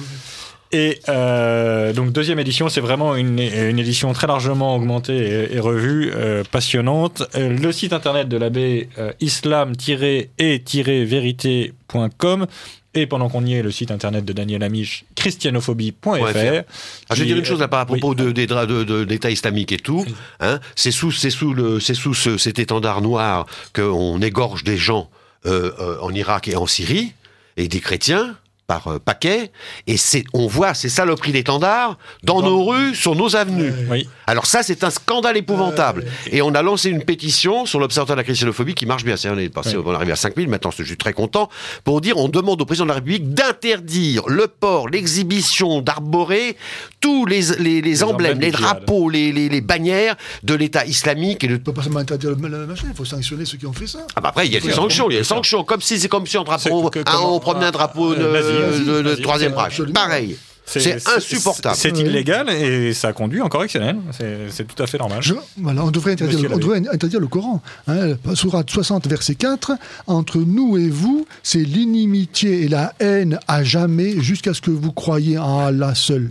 Et euh, donc deuxième édition, c'est vraiment une, une édition très largement augmentée et, et revue, euh, passionnante. Euh, le site internet de l'abbé euh, islam-et-vérité point com et pendant qu'on y est, le site internet de Daniel Amiche, christianophobie point f r. Ah, je vais dire une chose là par à propos oui. de, des draps de, de, d'État islamique et tout. Hein, c'est sous, c'est sous, le, c'est sous ce, cet étendard noir qu'on égorge des gens euh, euh, en Irak et en Syrie, et des chrétiens par euh, paquet, et c'est, on voit ces saloperies d'étendards dans, dans nos rues, sur nos avenues. Euh, oui. Alors ça, c'est un scandale épouvantable. Euh, et on a lancé une pétition sur l'Observatoire de la christianophobie qui marche bien. C'est, on est passé, oui. on est arrivé à cinq mille, maintenant je suis très content, pour dire, on demande au président de la République d'interdire le port, l'exhibition, d'arborer tous les, les, les, les emblèmes, emblèmes les drapeaux, les, les, les bannières de l'État islamique. Et le... On ne peut pas seulement interdire le machin, il faut sanctionner ceux qui ont fait ça. Ah bah après, il y a des sanctions, il y a des sanctions, comme si c'est comme si on, drapeau, que, hein, on promenait un drapeau de... Euh, Le, le troisième Reich. Pareil. C'est, c'est insupportable. C'est, c'est illégal et ça conduit en correctionnel. C'est, c'est tout à fait normal. Je, voilà, on devrait interdire, on devrait interdire le Coran. Hein, Sourate soixante, verset quatre. Entre nous et vous, c'est l'inimitié et la haine à jamais jusqu'à ce que vous croyiez en Allah seul.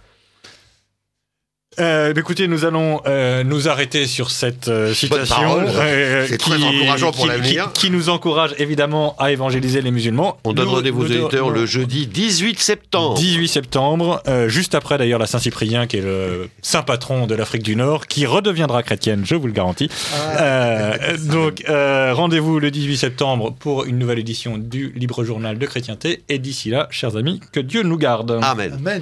Euh, écoutez, nous allons euh, nous arrêter sur cette euh, citation euh, c'est qui, très encourageant pour qui, l'avenir. Qui, qui nous encourage évidemment à évangéliser les musulmans. On donne rendez-vous aux auditeurs le jeudi dix-huit septembre. dix-huit septembre, euh, juste après d'ailleurs la Saint-Cyprien, qui est le saint patron de l'Afrique du Nord, qui redeviendra chrétienne, je vous le garantis. Ah, euh, donc euh, rendez-vous le dix-huit septembre pour une nouvelle édition du Libre Journal de Chrétienté. Et d'ici là, chers amis, que Dieu nous garde. Amen. Amen.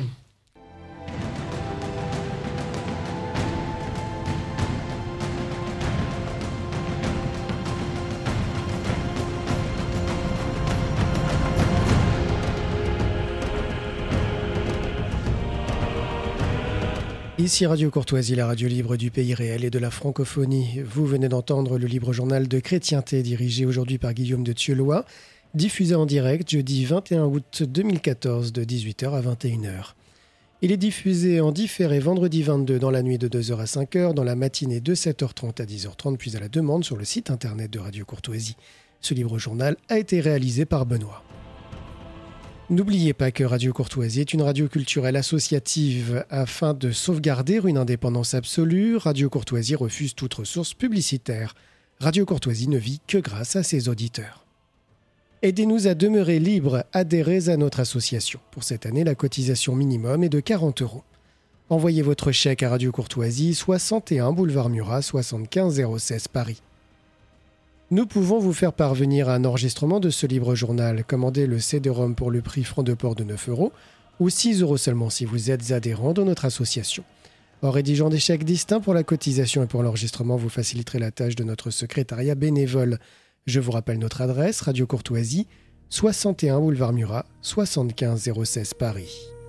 Ici Radio Courtoisie, la radio libre du pays réel et de la francophonie. Vous venez d'entendre le Libre Journal de Chrétienté, dirigé aujourd'hui par Guillaume de Thieulois, diffusé en direct jeudi vingt et un août deux mille quatorze de dix-huit heures à vingt et une heures. Il est diffusé en différé vendredi vingt-deux dans la nuit de deux heures à cinq heures, dans la matinée de sept heures trente à dix heures trente, puis à la demande sur le site internet de Radio Courtoisie. Ce Libre Journal a été réalisé par Benoît. N'oubliez pas que Radio Courtoisie est une radio culturelle associative. Afin de sauvegarder une indépendance absolue, Radio Courtoisie refuse toute ressource publicitaire. Radio Courtoisie ne vit que grâce à ses auditeurs. Aidez-nous à demeurer libres, adhérez à notre association. Pour cette année, la cotisation minimum est de quarante euros. Envoyez votre chèque à Radio Courtoisie, soixante et un boulevard Murat, soixante-quinze zéro seize Paris. Nous pouvons vous faire parvenir un enregistrement de ce Libre Journal. Commandez le C D-ROM pour le prix franc de port de neuf euros ou six euros seulement si vous êtes adhérent de notre association. En rédigeant des chèques distincts pour la cotisation et pour l'enregistrement, vous faciliterez la tâche de notre secrétariat bénévole. Je vous rappelle notre adresse, Radio Courtoisie, soixante et un boulevard Murat, soixante-quinze zéro seize Paris.